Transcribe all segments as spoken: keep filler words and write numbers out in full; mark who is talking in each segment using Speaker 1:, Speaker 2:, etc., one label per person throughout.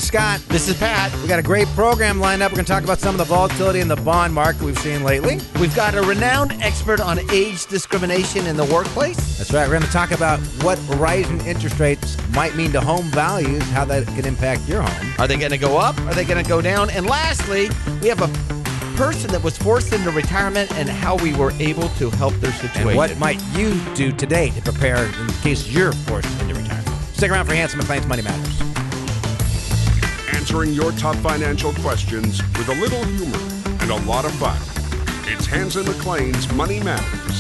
Speaker 1: Scott.
Speaker 2: This is Pat.
Speaker 1: We got a great program lined up. We're going to talk about some of the volatility in the bond market we've seen lately.
Speaker 2: We've got a renowned expert on age discrimination in the workplace.
Speaker 1: That's right. We're going to talk about what rising interest rates might mean to home values, how that can impact your home.
Speaker 2: Are they going to go up? Are they going to go down? And lastly, we have a person that was forced into retirement and how we were able to help their situation.
Speaker 1: And what might you do today to prepare in case you're forced into retirement? Stick around for Hanson McLean's Money Matters.
Speaker 3: Answering your top financial questions with a little humor and a lot of fun. It's Hanson McLean's Money Matters.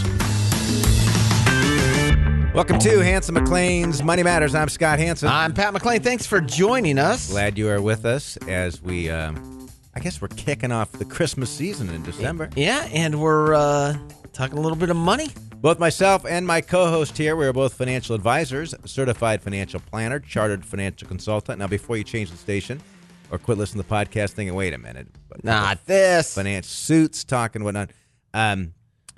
Speaker 1: Welcome to Hanson McLean's Money Matters. I'm Scott Hanson.
Speaker 2: I'm Pat McLean. Thanks for joining us.
Speaker 1: Glad you are with us as we, um, I guess we're kicking off the Christmas season in December.
Speaker 2: Yeah, and we're uh, talking a little bit of money.
Speaker 1: Both myself and my co-host here, we are both financial advisors, certified financial planner, chartered financial consultant. Now, before you change the station or quit listening to the podcast thing, and wait a minute.
Speaker 2: Not this.
Speaker 1: Finance suits, talking, whatnot. Um,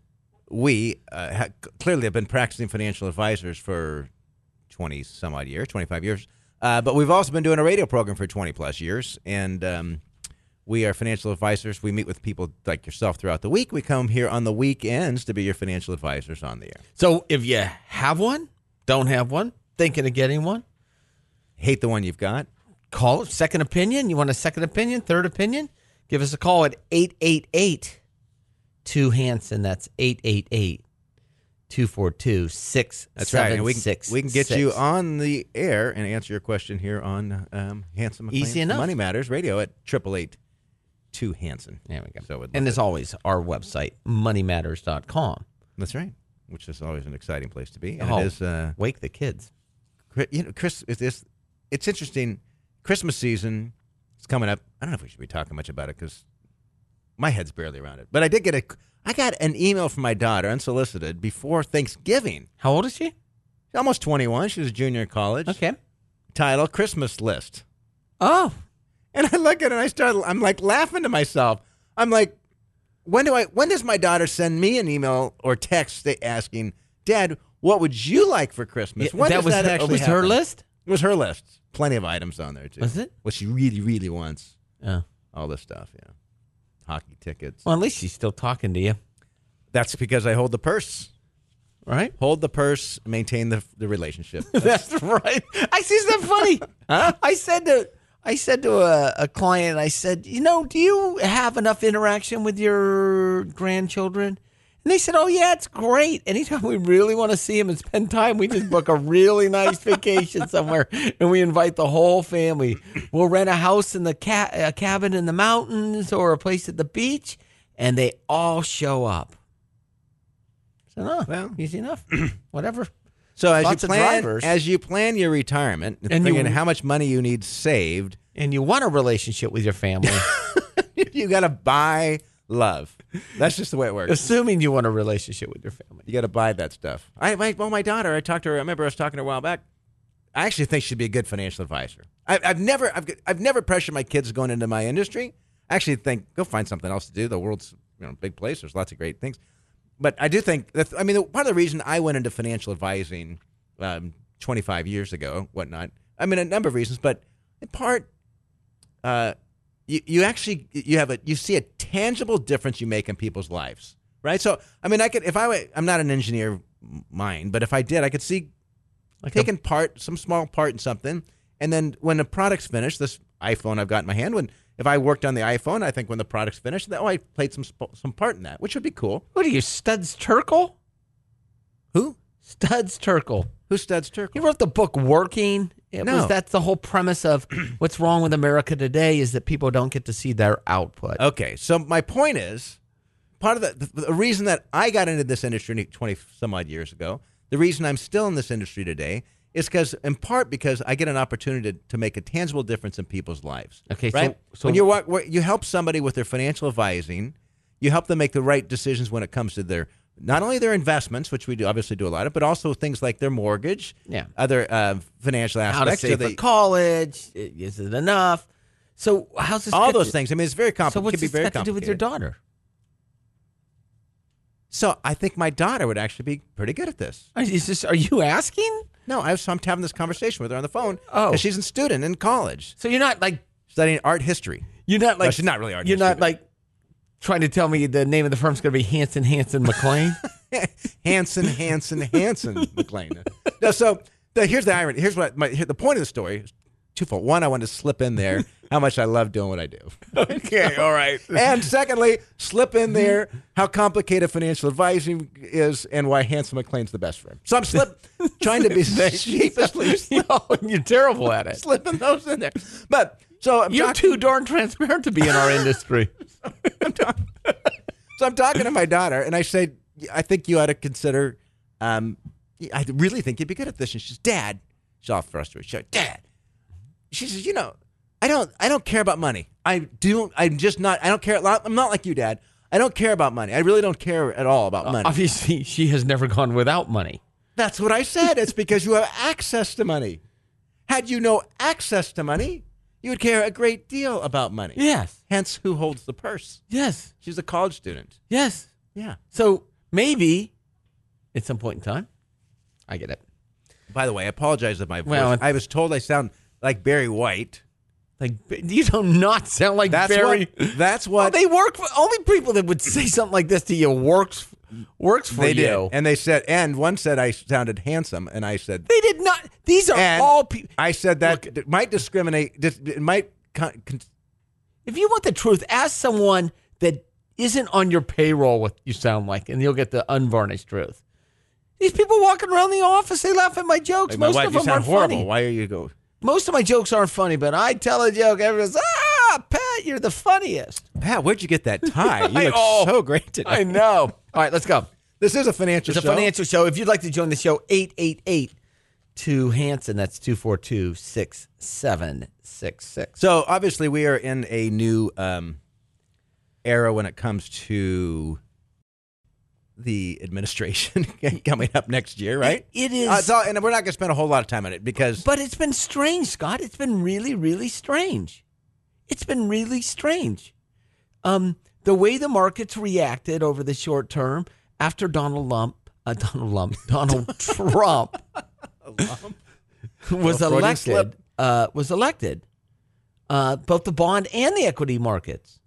Speaker 1: we uh, ha- clearly have been practicing financial advisors for twenty some odd years, twenty-five years. Uh, but we've also been doing a radio program for twenty plus years. And um, we are financial advisors. We meet with people like yourself throughout the week. We come here on the weekends to be your financial advisors on the air.
Speaker 2: So if you have one, don't have one, thinking of getting one,
Speaker 1: hate the one you've got,
Speaker 2: call it second opinion. You want a second opinion, third opinion? Give us a call at eight eight eight, two Hanson. That's eight eight eight, two four two, six seven six.
Speaker 1: That's right. And we can, we can get you on the air and answer your question here on um, Hanson McLean's
Speaker 2: Easy enough.
Speaker 1: Money Matters Radio at eight eight eight, two Hanson.
Speaker 2: There we go.
Speaker 1: So
Speaker 2: and as always, our website, money matters dot com.
Speaker 1: That's right, which is always an exciting place to be. And
Speaker 2: oh,
Speaker 1: it is, uh,
Speaker 2: wake the kids.
Speaker 1: You know, Chris, it's, it's interesting. Christmas season is coming up. I don't know if we should be talking much about it because my head's barely around it. But I did get a, I got an email from my daughter, unsolicited, before Thanksgiving.
Speaker 2: How old is she?
Speaker 1: She's almost twenty-one. She's a junior in college.
Speaker 2: Okay.
Speaker 1: Title, Christmas list.
Speaker 2: Oh.
Speaker 1: And I look at it and I start, I'm like laughing to myself. I'm like, when do I, when does my daughter send me an email or text asking, Dad, what would you like for Christmas?
Speaker 2: Yeah,
Speaker 1: when
Speaker 2: that
Speaker 1: does
Speaker 2: was,
Speaker 1: that actually
Speaker 2: was
Speaker 1: happen?
Speaker 2: her list?
Speaker 1: It was her list. Plenty of items on there, too.
Speaker 2: Was it?
Speaker 1: What she really, really wants.
Speaker 2: Oh.
Speaker 1: All this stuff, yeah. Hockey tickets.
Speaker 2: Well, at least she's still talking to you.
Speaker 1: That's because I hold the purse.
Speaker 2: Right?
Speaker 1: Hold the purse, maintain the the relationship.
Speaker 2: That's right. I see, isn't that funny? Huh? I said to I said to a, a client, I said, you know, do you have enough interaction with your grandchildren? And they said, oh, yeah, it's great. Anytime we really want to see them and spend time, we just book a really nice vacation somewhere, and we invite the whole family. We'll rent a house in the ca- a cabin in the mountains or a place at the beach, and they all show up. So, no,
Speaker 1: Well,
Speaker 2: easy enough. Whatever.
Speaker 1: So as
Speaker 2: Lots
Speaker 1: you
Speaker 2: of
Speaker 1: plan,
Speaker 2: drivers.
Speaker 1: as you plan your retirement,
Speaker 2: And
Speaker 1: and thinking
Speaker 2: you-
Speaker 1: how much money you need saved,
Speaker 2: And you want a relationship with your family,
Speaker 1: you got to buy love. That's just the way it works.
Speaker 2: assuming you want a relationship with your family.
Speaker 1: You got to buy that stuff. I, my, well, my daughter, I talked to her. I remember I was talking to her a while back. I actually think she'd be a good financial advisor. I, I've never, I've, I've never pressured my kids going into my industry. I actually think go find something else to do. The world's you know a big place. There's lots of great things. But I do think that, I mean, part of the reason I went into financial advising um, twenty-five years ago, whatnot, I mean, a number of reasons, but in part, uh, you, you actually, you have a, you see a tangible difference you make in people's lives, right? So, I mean, I could, if I were, I'm not an engineer mind, but if I did, I could see
Speaker 2: Like
Speaker 1: taking part, some small part in something, and then when the product's finished, this iPhone I've got in my hand, when, if I worked on the iPhone, I think when the product's finished, that, oh, I played some sp- some part in that, which would be cool.
Speaker 2: What are you, Studs Terkel?
Speaker 1: Who?
Speaker 2: Studs Terkel.
Speaker 1: Who's Studs Terkel?
Speaker 2: He wrote the book Working. It
Speaker 1: No.
Speaker 2: was that's the whole premise of what's wrong with America today is that people don't get to see their output.
Speaker 1: Okay, so my point is, part of the, the, the reason that I got into this industry twenty some odd years ago, the reason I'm still in this industry today is because, in part, because I get an opportunity to, to make a tangible difference in people's lives.
Speaker 2: Okay, so-
Speaker 1: right?
Speaker 2: so-
Speaker 1: when you walk, you help somebody with their financial advising, you help them make the right decisions when it comes to their not only their investments, which we do obviously do a lot of, but also things like their mortgage,
Speaker 2: Yeah.
Speaker 1: other uh, financial
Speaker 2: How to
Speaker 1: aspects,
Speaker 2: save
Speaker 1: so
Speaker 2: for
Speaker 1: they-
Speaker 2: college? Is it enough? So how's this?
Speaker 1: all
Speaker 2: got
Speaker 1: those
Speaker 2: to-
Speaker 1: things. I mean, it's very
Speaker 2: So
Speaker 1: complicated.
Speaker 2: what's
Speaker 1: It can be
Speaker 2: this
Speaker 1: very
Speaker 2: got to do with your
Speaker 1: complicated.
Speaker 2: daughter?
Speaker 1: So I think my daughter would actually be pretty good at this.
Speaker 2: Is this, are you asking?
Speaker 1: No, I was, I'm having this conversation with her on the phone.
Speaker 2: Oh.
Speaker 1: 'Cause she's a student in college
Speaker 2: So you're not like
Speaker 1: studying art history.
Speaker 2: you're not like
Speaker 1: she's not really art
Speaker 2: You're
Speaker 1: history,
Speaker 2: not
Speaker 1: but-
Speaker 2: like trying to tell me the name of the firm's going to be Hanson Hanson McLean.
Speaker 1: Hanson, Hanson, Hanson McLean. No, so the, here's the irony. Here's what my, here, the point of the story is twofold. One, I wanted to slip in there how much I love doing what I do.
Speaker 2: Okay, all right.
Speaker 1: And secondly, slip in there how complicated financial advising is and why Hanson McLean's the best firm. So I'm slip trying to be sheepishly
Speaker 2: Oh, you're terrible at it.
Speaker 1: slipping those in there. But so I'm
Speaker 2: You're
Speaker 1: talking,
Speaker 2: too darn transparent to be in our industry.
Speaker 1: I'm talking, so I'm talking to my daughter, and I say, I think you ought to consider. Um, I really think you'd be good at this. And she's, Dad. She's all frustrated. She's like, Dad. She says, you know, I don't, I don't care about money. I do. I'm just not. I don't care. I'm not like you, Dad. I don't care about money. I really don't care at all about money.
Speaker 2: Obviously, she has never gone without money.
Speaker 1: That's what I said. It's because you have access to money. Had you no access to money, you would care a great deal about money.
Speaker 2: Yes.
Speaker 1: Hence, who holds the purse?
Speaker 2: Yes.
Speaker 1: She's a college student.
Speaker 2: Yes.
Speaker 1: Yeah.
Speaker 2: So maybe at some point in time, I get it.
Speaker 1: By the way, I apologize if my voice.
Speaker 2: Well,
Speaker 1: I was told I sound like Barry White.
Speaker 2: Like you do not sound like
Speaker 1: That's
Speaker 2: Barry.
Speaker 1: what. That's
Speaker 2: Well,
Speaker 1: what
Speaker 2: they work for only people that would say something like this to you works works for
Speaker 1: they
Speaker 2: you.
Speaker 1: did. And they said, and one said I sounded handsome, and I said,
Speaker 2: They did not. These are
Speaker 1: and
Speaker 2: all people.
Speaker 1: I said that it might discriminate. dis- It might. Con- con-
Speaker 2: If you want the truth, ask someone that isn't on your payroll what you sound like, and you'll get the unvarnished truth. These people walking around the office, they laugh at my jokes.
Speaker 1: like my
Speaker 2: Most
Speaker 1: wife,
Speaker 2: of
Speaker 1: you
Speaker 2: them
Speaker 1: sound
Speaker 2: aren't
Speaker 1: horrible.
Speaker 2: funny.
Speaker 1: Why are you go?
Speaker 2: Most of my jokes aren't funny, but I tell a joke, everyone's, ah, Pat, you're the funniest.
Speaker 1: Pat, where'd you get that tie? You
Speaker 2: I-
Speaker 1: look
Speaker 2: oh,
Speaker 1: so great today.
Speaker 2: I know. All right, let's go.
Speaker 1: This is a financial
Speaker 2: It's a
Speaker 1: show.
Speaker 2: financial show. If you'd like to join the show, eight eight eight two Hanson. That's two four two, six seven six six.
Speaker 1: So obviously, we are in a new um, era when it comes to the administration coming up next year, right?
Speaker 2: It is.
Speaker 1: Uh, it's all- and we're not going to spend a whole lot of time on it because
Speaker 2: But it's been strange, Scott. It's been really, really strange. It's been really strange. Um, the way the markets reacted over the short term after Donald Lump, uh, Donald Lump, Donald Trump was
Speaker 1: Freudian
Speaker 2: elected,
Speaker 1: slip.
Speaker 2: uh, was elected, uh, both the bond and the equity markets,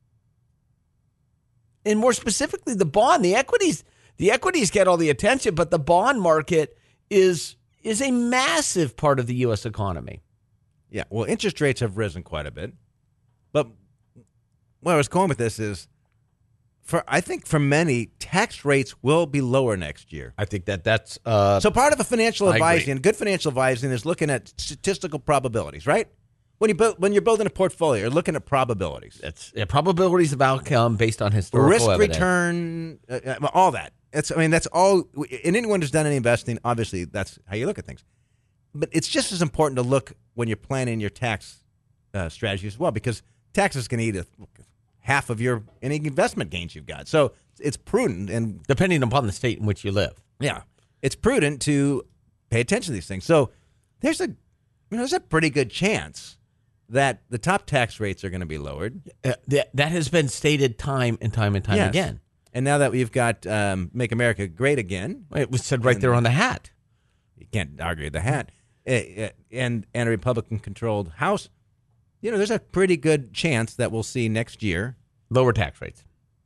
Speaker 2: and more specifically, the bond, the equities. The equities get all the attention, but the bond market is is a massive part of the U S economy.
Speaker 1: yeah, well, interest rates have risen quite a bit. But where I was going with this is, for I think for many, tax rates will be lower next year.
Speaker 2: I think that that's uh,
Speaker 1: So part of a financial
Speaker 2: I agree.
Speaker 1: advising, good financial advising, is looking at statistical probabilities, right? When you build, when you're building a portfolio, you're looking at probabilities,
Speaker 2: that's yeah, probabilities of outcome based on historical
Speaker 1: risk
Speaker 2: evidence.
Speaker 1: return, uh, uh, all that. It's I mean that's all. And anyone who's done any investing, obviously, that's how you look at things. But it's just as important to look when you're planning your tax uh, strategy as well, because taxes can eat a, half of your any investment gains you've got. So it's prudent and
Speaker 2: depending upon the state in which you live.
Speaker 1: yeah, it's prudent to pay attention to these things. So there's a you know, there's a pretty good chance that the top tax rates are going to be lowered.
Speaker 2: Uh, that that has been stated time and time and time
Speaker 1: Yes.
Speaker 2: again.
Speaker 1: And now that we've got um, Make America Great Again,
Speaker 2: It was said right there on the hat.
Speaker 1: you can't argue with the hat, uh, uh, and and a Republican-controlled House, you know, there's a pretty good chance that we'll see next year.
Speaker 2: Lower tax rates.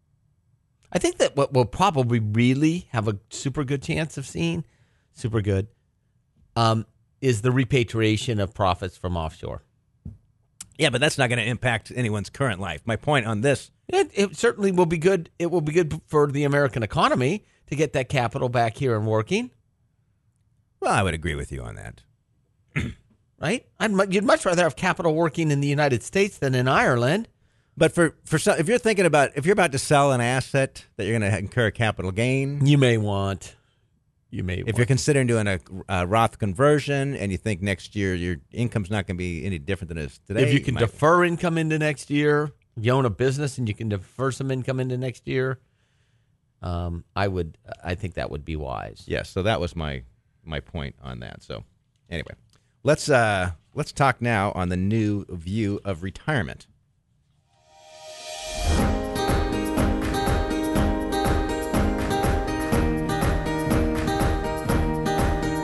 Speaker 2: I think that what we'll probably really have a super good chance of seeing, super good, um, is the repatriation of profits from offshore.
Speaker 1: Yeah, but that's not going to impact anyone's current life. My point on this,
Speaker 2: It, it certainly will be good. It will be good for the American economy to get that capital back here and working,
Speaker 1: well, I would agree with you on that.
Speaker 2: right? I'd, mu- you'd much rather have capital working in the United States than in Ireland.
Speaker 1: But for for some, if you're thinking about if you're about to sell an asset that you're going to incur capital gain,
Speaker 2: You may want, you may
Speaker 1: if
Speaker 2: want.
Speaker 1: you're considering doing a, a Roth conversion and you think next year your income's not going to be any different than it is today,
Speaker 2: if you can
Speaker 1: might-
Speaker 2: defer income into next year, you own a business and you can defer some income into next year. Um, I would, I think that would be wise.
Speaker 1: Yes, so that was my my point on that. So anyway, let's uh let's talk now on the new view of retirement.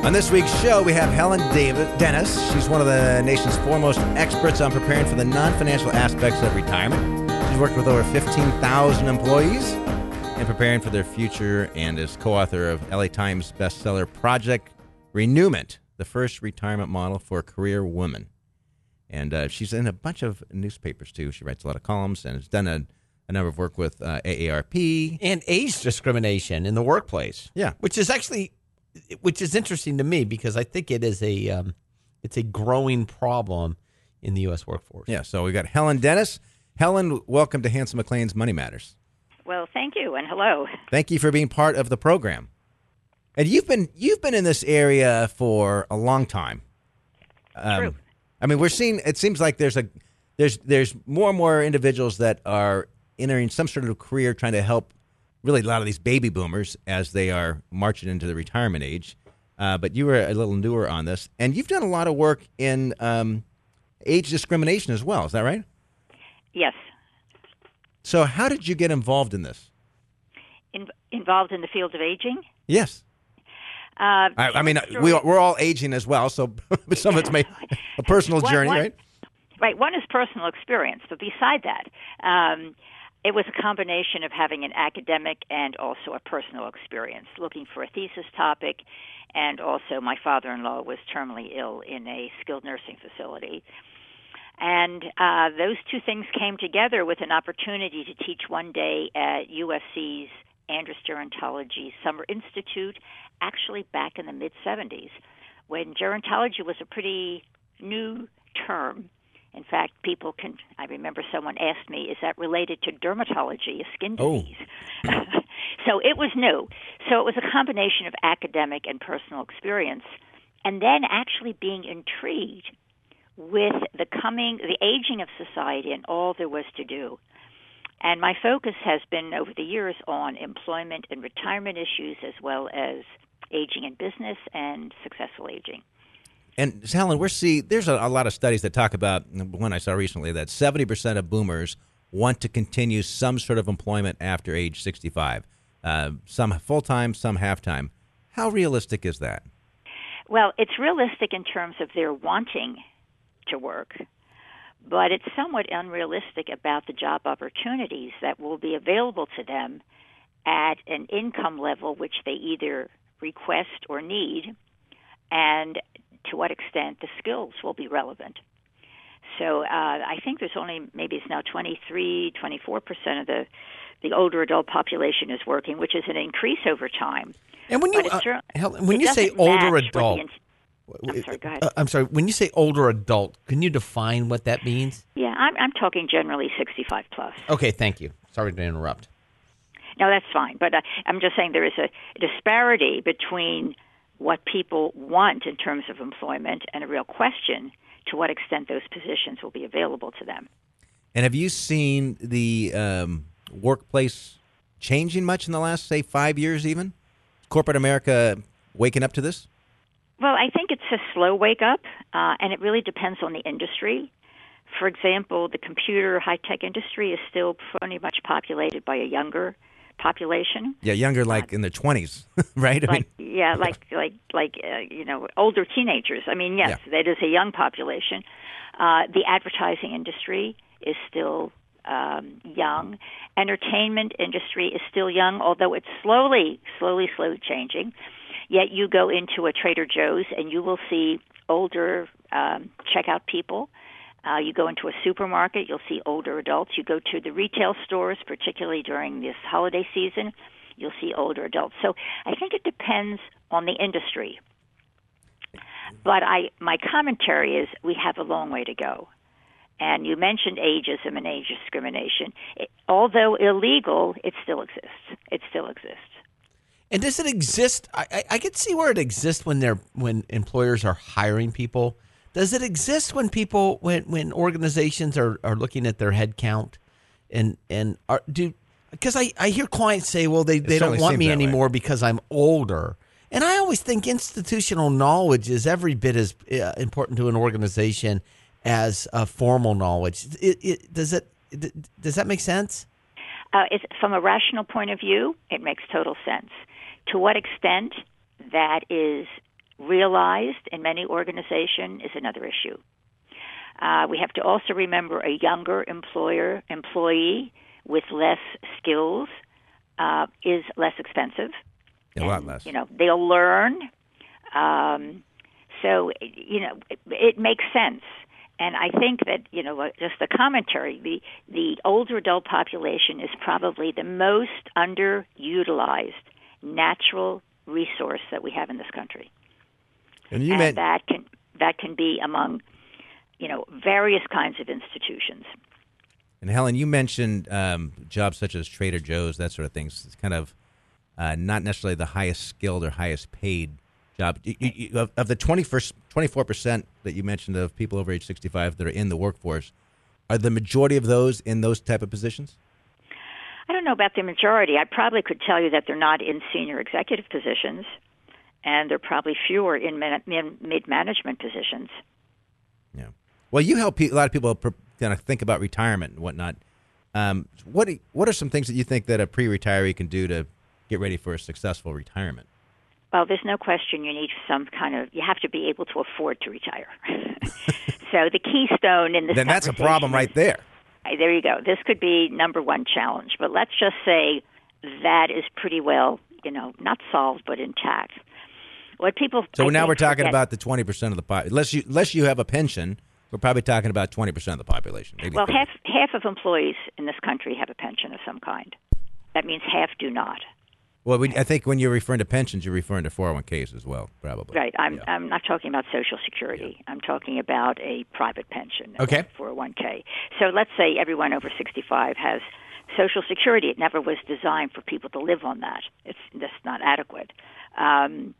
Speaker 1: On this week's show, we have Helen David Dennis. She's one of the nation's foremost experts on preparing for the non-financial aspects of retirement. She's worked with over fifteen thousand employees in preparing for their future and is co-author of L A Times bestseller Project Renewment, the first retirement model for career women. And uh, she's in a bunch of newspapers, too. She writes a lot of columns and has done a, a number of work with uh, A A R P.
Speaker 2: And age discrimination in the workplace.
Speaker 1: Yeah.
Speaker 2: Which is actually, which is interesting to me because I think it is a, um, it's a growing problem in the U S workforce.
Speaker 1: Yeah, so we got Helen Dennis. Helen, welcome to Hanson McLean's Money Matters.
Speaker 4: Well, thank you, and hello.
Speaker 1: Thank you for being part of the program. And you've been you've been in this area for a long time. Um,
Speaker 4: True.
Speaker 1: I mean, we're seeing. It seems like there's a there's there's more and more individuals that are entering some sort of career trying to help really a lot of these baby boomers as they are marching into the retirement age. Uh, but you were a little newer on this, and you've done a lot of work in um, age discrimination as well. Is that right?
Speaker 4: Yes.
Speaker 1: So, how did you get involved in this?
Speaker 4: In, involved in the field of aging?
Speaker 1: Yes.
Speaker 4: Uh,
Speaker 1: I, I mean,
Speaker 4: story.
Speaker 1: we, we're all aging as well, so some of it's made a personal
Speaker 4: One-
Speaker 1: journey,
Speaker 4: one-
Speaker 1: right?
Speaker 4: Right. One is personal experience, but beside that, um, it was a combination of having an academic and also a personal experience, looking for a thesis topic, and also my father-in-law was terminally ill in a skilled nursing facility. And uh, those two things came together with an opportunity to teach one day at U S C's Andrus Gerontology Summer Institute, actually back in the mid-seventies, when gerontology was a pretty new term. In fact, people can, I remember someone asked me, is that related to dermatology, a skin disease? Oh. So it was new. So it was a combination of academic and personal experience, and then actually being intrigued with the coming, the aging of society and all there was to do. And my focus has been over the years on employment and retirement issues as well as aging in business and successful aging.
Speaker 1: And Helen, we're see there's a, a lot of studies that talk about, one I saw recently, that seventy percent of boomers want to continue some sort of employment after age sixty-five, uh, some full-time, some half-time. How realistic is that?
Speaker 4: Well, it's realistic in terms of their wanting to work, but it's somewhat unrealistic about the job opportunities that will be available to them at an income level which they either request or need, and to what extent the skills will be relevant. So uh, I think there's only, maybe it's now twenty-three, twenty-four percent of the, the older adult population is working, which is an increase over time.
Speaker 2: And when you,
Speaker 4: But it
Speaker 2: uh,
Speaker 4: cer-
Speaker 2: Helen, when
Speaker 4: it
Speaker 2: you say
Speaker 4: doesn't
Speaker 2: older
Speaker 4: match what the
Speaker 2: adult,
Speaker 4: ins- I'm sorry, go ahead.
Speaker 2: Uh, I'm sorry. When you say older adult, can you define what that means?
Speaker 4: Yeah, I'm, I'm talking generally sixty-five plus.
Speaker 2: Okay, thank you. Sorry to interrupt.
Speaker 4: No, that's fine. But uh, I'm just saying there is a disparity between what people want in terms of employment and a real question to what extent those positions will be available to them.
Speaker 1: And have you seen the um, workplace changing much in the last, say, five years even? Corporate America waking up to this?
Speaker 4: Well, I think it's a slow wake up, uh, and it really depends on the industry. For example, the computer high-tech industry is still pretty much populated by a younger population.
Speaker 1: Yeah, younger, like in their twenties, right? I
Speaker 4: Like,
Speaker 1: mean,
Speaker 4: yeah, like like like uh, you know, older teenagers. I mean, yes,
Speaker 1: Yeah.
Speaker 4: that is a young population. Uh, the advertising industry is still um, young. Entertainment industry is still young, although it's slowly, slowly, slowly changing. Yet you go into a Trader Joe's and you will see older um, checkout people. Uh, you go into a supermarket, you'll see older adults. You go to the retail stores, particularly during this holiday season, you'll see older adults. So I think it depends on the industry. But I, my commentary is we have a long way to go. And you mentioned ageism and age discrimination. It, although illegal, it still exists. It still exists.
Speaker 2: And does it exist? I, I, I can see where it exists when they're when employers are hiring people. Does it exist when people when, when organizations are, are looking at their head count and and are, do because I, I hear clients say, well, they, they don't
Speaker 1: certainly
Speaker 2: want
Speaker 1: seems
Speaker 2: me
Speaker 1: that way.
Speaker 2: anymore because I'm older. And I always think institutional knowledge is every bit as uh, important to an organization as uh, formal knowledge. It, it, does it does that make sense?
Speaker 4: Uh, it's, from a rational point of view, it makes total sense. To what extent that is realized in many organizations is another issue. Uh, we have to also remember a younger employer employee with less skills uh, is less expensive.
Speaker 1: A lot less.
Speaker 4: You know, they'll learn. Um, so, you know, it, it makes sense. And I think that, you know, just the commentary, the, the older adult population is probably the most underutilized natural resource that we have in this country.
Speaker 1: And you
Speaker 4: and
Speaker 1: meant
Speaker 4: that can that can be among, you know, various kinds of institutions.
Speaker 1: And Helen, you mentioned um, jobs such as Trader Joe's, that sort of things. It's kind of uh, not necessarily the highest skilled or highest paid job. You, you, of, of the twenty-first, twenty-four percent that you mentioned of people over age sixty-five that are in the workforce, are the majority of those in those type of positions?
Speaker 4: I don't know about the majority. I probably could tell you that they're not in senior executive positions, and they're probably fewer in mid-management positions.
Speaker 1: Yeah. Well, you help pe- a lot of people pre- kind of think about retirement and whatnot. Um, what do, what are some things that you think that a pre-retiree can do to get ready for a successful retirement?
Speaker 4: Well, there's no question you need some kind of, you have to be able to afford to retire. So the keystone in this
Speaker 1: Then that's a problem right there.
Speaker 4: Is, there you go. This could be number one challenge. But let's just say that is pretty well, you know, not solved, but intact. What people
Speaker 1: So
Speaker 4: I
Speaker 1: now
Speaker 4: think
Speaker 1: we're talking
Speaker 4: forget,
Speaker 1: about the twenty percent of the population. Unless you, unless you have a pension, we're probably talking about twenty percent of the population. Maybe
Speaker 4: well,
Speaker 1: thirty.
Speaker 4: half half of employees in this country have a pension of some kind. That means half do not.
Speaker 1: Well, we, I think when you're referring to pensions, you're referring to four oh one Ks as well, probably.
Speaker 4: Right. I'm
Speaker 1: Yeah.
Speaker 4: I'm not talking about Social Security. Yeah. I'm talking about a private pension.
Speaker 2: Okay.
Speaker 4: four oh one K. So let's say everyone over sixty-five has Social Security. It never was designed for people to live on that. It's that's not adequate. Um,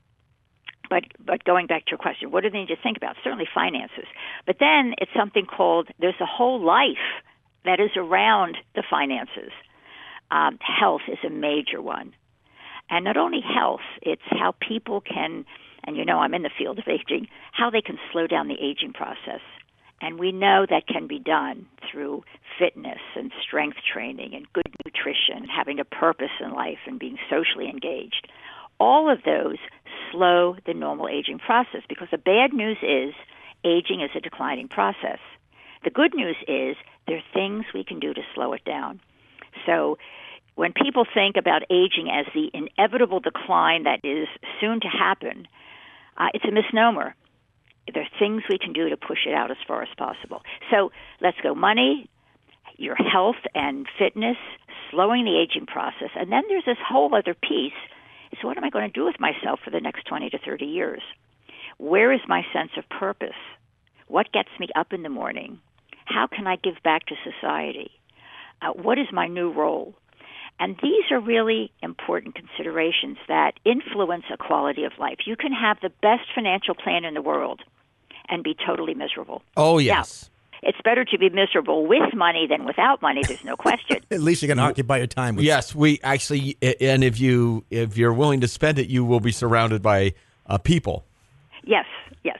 Speaker 4: but but going back to your question, what do they need to think about? Certainly finances. But then it's something called, there's a whole life that is around the finances. Um, health is a major one. And not only health, it's how people can, and you know I'm in the field of aging, how they can slow down the aging process. And we know that can be done through fitness and strength training and good nutrition and having a purpose in life and being socially engaged. All of those slow the normal aging process, because the bad news is aging is a declining process. The good news is there are things we can do to slow it down. So when people think about aging as the inevitable decline that is soon to happen, uh, it's a misnomer. There are things we can do to push it out as far as possible. So let's go money, your health and fitness, slowing the aging process. And then there's this whole other piece. So what am I going to do with myself for the next twenty to thirty years? Where is my sense of purpose? What gets me up in the morning? How can I give back to society? Uh, what is my new role? And these are really important considerations that influence a quality of life. You can have the best financial plan in the world and be totally miserable.
Speaker 2: Oh, yes.
Speaker 4: Now, it's better to be miserable with money than without money, there's no question.
Speaker 1: At least you can occupy your time with
Speaker 2: Yes, we actually, and if you if you're willing to spend it, you will be surrounded by uh, people.
Speaker 4: Yes, yes.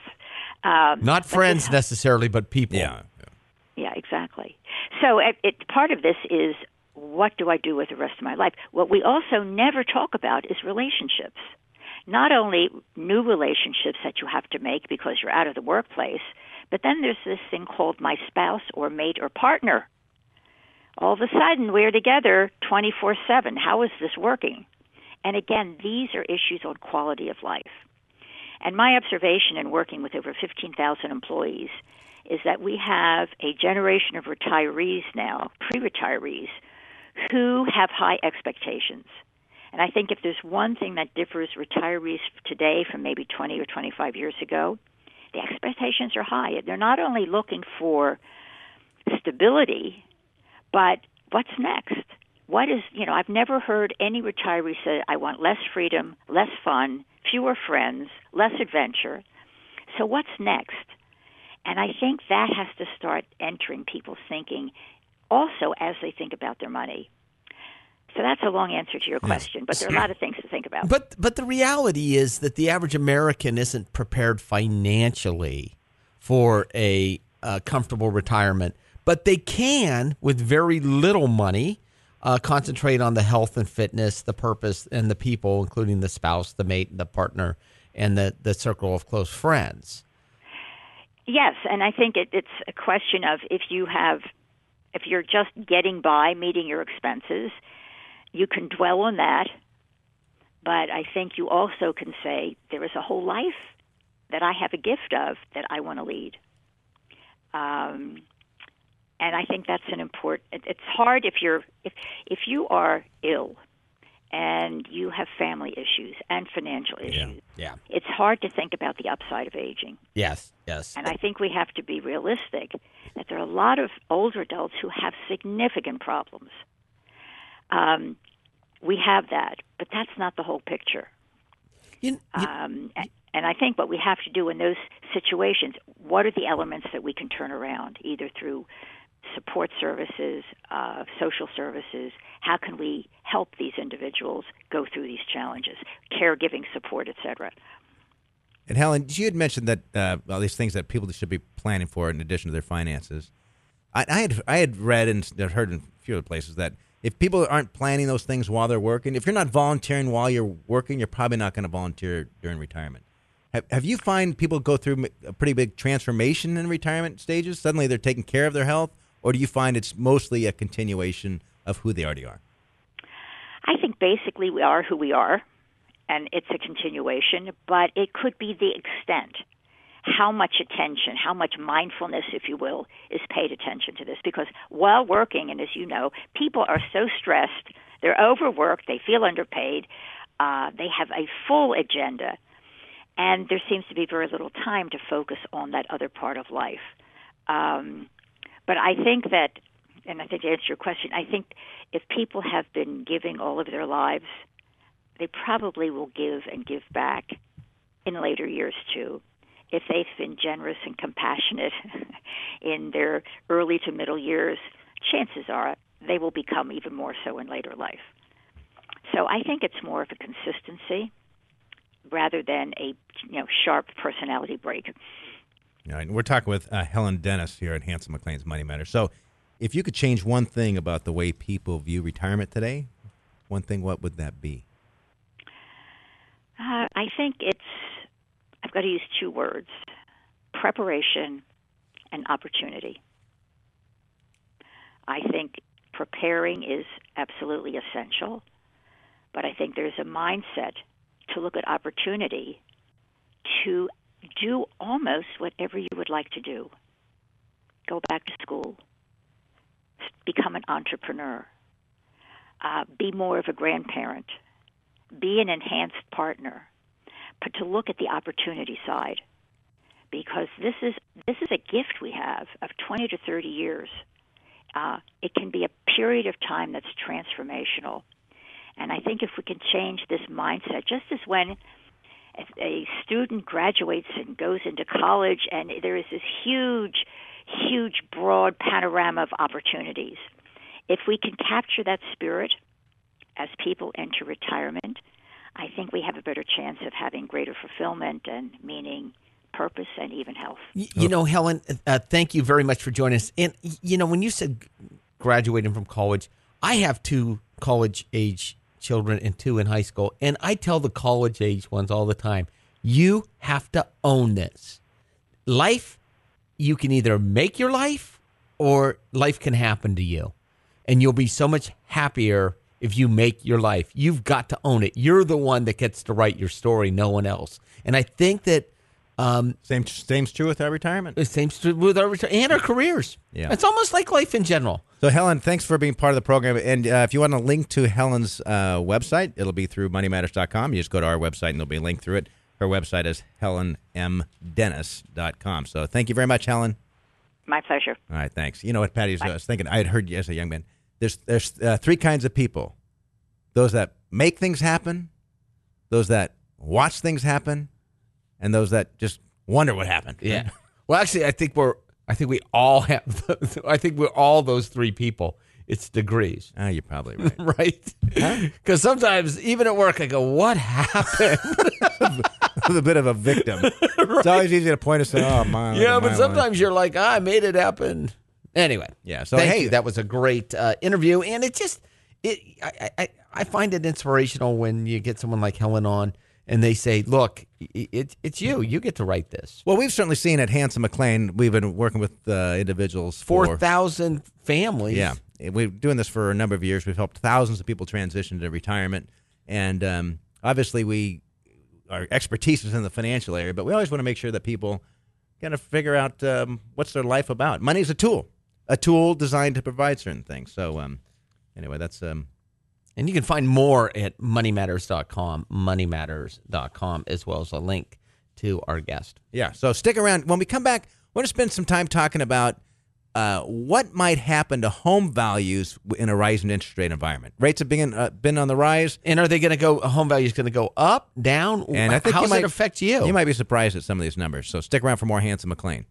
Speaker 4: Um,
Speaker 2: Not friends
Speaker 4: this,
Speaker 2: necessarily, but people.
Speaker 1: Yeah.
Speaker 4: Yeah, exactly. So it, it, part of this is, what do I do with the rest of my life? What we also never talk about is relationships. Not only new relationships that you have to make because you're out of the workplace, but then there's this thing called my spouse or mate or partner. All of a sudden, we're together twenty-four seven. How is this working? And again, these are issues on quality of life. And my observation in working with over fifteen thousand employees is that we have a generation of retirees now, pre-retirees, who have high expectations. And I think if there's one thing that differs retirees today from maybe twenty or twenty-five years ago, the expectations are high. They're not only looking for stability, but what's next? What is, you know, I've never heard any retiree say, I want less freedom, less fun, fewer friends, less adventure. So what's next? And I think that has to start entering people's thinking also as they think about their money. So that's a long answer to your question, but there are a lot of things to think about.
Speaker 2: But but the reality is that the average American isn't prepared financially for a, a comfortable retirement, but they can, with very little money, uh, concentrate on the health and fitness, the purpose, and the people, including the spouse, the mate, the partner, and the, the circle of close friends.
Speaker 4: Yes, and I think it, it's a question of if you have, if you're just getting by, meeting your expenses, you can dwell on that, but I think you also can say there is a whole life that I have a gift of that I want to lead. Um, and I think that's an important, it, it's hard if you're, if, if you are ill and you have family issues and financial issues.
Speaker 2: Yeah.
Speaker 4: It's hard to think about the upside of aging.
Speaker 2: Yes, yes.
Speaker 4: And I think we have to be realistic that there are a lot of older adults who have significant problems. Um, we have that, but that's not the whole picture.
Speaker 2: You, you,
Speaker 4: Um, and I think what we have to do in those situations, what are the elements that we can turn around, either through support services, uh, social services? How can we help these individuals go through these challenges? Caregiving support, et cetera.
Speaker 1: And Helen, you had mentioned that uh, all these things that people should be planning for in addition to their finances. I, I had I had read and heard in a few other places that if people aren't planning those things while they're working, if you're not volunteering while you're working, you're probably not going to volunteer during retirement. Have, have you find people go through a pretty big transformation in retirement stages? Suddenly they're taking care of their health, or do you find it's mostly a continuation of who they already are?
Speaker 4: I think basically we are who we are, and it's a continuation, but it could be the extent. How much attention, how much mindfulness, if you will, is paid attention to this. Because while working, and as you know, people are so stressed, they're overworked, they feel underpaid, uh, they have a full agenda, and there seems to be very little time to focus on that other part of life. Um, but I think that, and I think to answer your question, I think if people have been giving all of their lives, they probably will give and give back in later years too. If they've been generous and compassionate in their early to middle years, chances are they will become even more so in later life. So I think it's more of a consistency rather than a you know sharp personality break.
Speaker 1: All right, and we're talking with uh, Helen Dennis here at Hanson McLean's Money Matters. So if you could change one thing about the way people view retirement today, one thing, what would that be?
Speaker 4: Uh, I think it's, I've got to use two words, preparation and opportunity. I think preparing is absolutely essential, but I think there's a mindset to look at opportunity to do almost whatever you would like to do. Go back to school, become an entrepreneur, uh, be more of a grandparent, be an enhanced partner, but to look at the opportunity side, because this is this is a gift we have of twenty to thirty years. Uh, it can be a period of time that's transformational, and I think if we can change this mindset, just as when a student graduates and goes into college, and there is this huge, huge, broad panorama of opportunities. If we can capture that spirit as people enter retirement, I think we have a better chance of having greater fulfillment and meaning, purpose, and even health.
Speaker 2: You know, Helen, uh, thank you very much for joining us. And, you know, when you said graduating from college, I have two college-age children and two in high school, and I tell the college-age ones all the time, you have to own this. Life, you can either make your life or life can happen to you, and you'll be so much happier if you make your life. You've got to own it. You're the one that gets to write your story, no one else. And I think that um,
Speaker 1: Same same's true with our retirement.
Speaker 2: the same with our reti- and our careers.
Speaker 1: Yeah.
Speaker 2: It's almost like life in general.
Speaker 1: So, Helen, thanks for being part of the program. And uh, if you want a link to Helen's uh, website, it'll be through money matters dot com. You just go to our website, and there'll be a link through it. Her website is helen m dennis dot com. So thank you very much, Helen.
Speaker 4: My pleasure.
Speaker 1: All right, thanks. You know what, Patty, I was thinking, I had heard you as a young man, there's, there's uh, three kinds of people. Those that make things happen, those that watch things happen, and those that just wonder what happened.
Speaker 2: Yeah. Well, actually, I think we're. I think we all have. I think we're all those three people. It's degrees,
Speaker 1: Ah, you're probably right.
Speaker 2: right? Because sometimes, even at work, I go, "What happened?"
Speaker 1: I'm a bit of a victim. It's always easy to point us out. Oh, my.
Speaker 2: yeah,
Speaker 1: my
Speaker 2: but
Speaker 1: life.
Speaker 2: sometimes you're like, "I made it happen." Anyway,
Speaker 1: Yeah. So
Speaker 2: thank
Speaker 1: hey,
Speaker 2: you. That was a great uh, interview, and it just it. I, I I find it inspirational when you get someone like Helen on. and they say, look, it, it's you. You get to write this.
Speaker 1: Well, we've certainly seen at Hanson McLean, we've been working with uh, individuals for
Speaker 2: four thousand families.
Speaker 1: Yeah. We're doing this for a number of years. We've helped thousands of people transition to retirement. And um, obviously, we our expertise is in the financial area, but we always want to make sure that people kind of figure out um, what's their life about. Money is a tool, a tool designed to provide certain things. So um, anyway, that's... Um,
Speaker 2: and you can find more at money matters dot com, money matters dot com, as well as a link to our guest.
Speaker 1: Yeah, so stick around. When we come back, we're going to spend some time talking about Uh, what might happen to home values in a rising interest rate environment? Rates have been uh, been on the rise,
Speaker 2: and are they going to go? Home values going to go up, down?
Speaker 1: And I think
Speaker 2: how
Speaker 1: you
Speaker 2: does
Speaker 1: might,
Speaker 2: it affect you?
Speaker 1: You might be surprised at some of these numbers. So stick around for more Hanson McLean.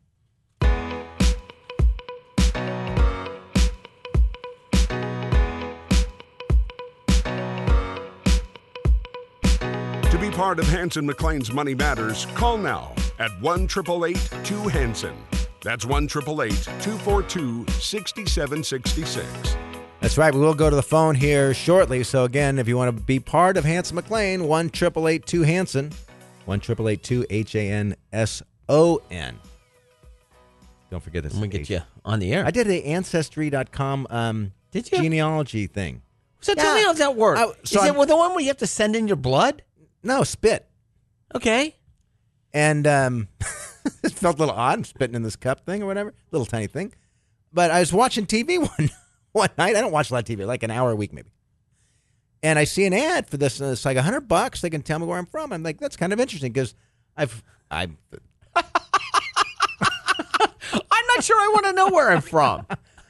Speaker 3: To be part of Hanson McLean's Money Matters, call now at one eight eight eight two Hanson. That's one eight eight eight two four two six seven six six.
Speaker 1: That's right. We will go to the phone here shortly. So again, if you want to be part of Hanson McLean, one eight eight eight two Hanson, one eight eight eight two H A N S O N. Don't forget this.
Speaker 2: I'm going to get you on the air.
Speaker 1: I did the Ancestry dot com um,
Speaker 2: did you?
Speaker 1: genealogy thing.
Speaker 2: So tell me how that works.
Speaker 1: I, so
Speaker 2: Is
Speaker 1: I'm,
Speaker 2: it the one where you have to send in your blood?
Speaker 1: No, spit.
Speaker 2: Okay.
Speaker 1: And um, it felt a little odd, I'm spitting in this cup thing or whatever, little tiny thing. But I was watching T V one one night. I don't watch a lot of T V, like an hour a week maybe. And I see an ad for this, and it's like a hundred bucks. They can tell me where I'm from. I'm like, that's kind of interesting because I've, I.
Speaker 2: I'm not sure I want to know where I'm from.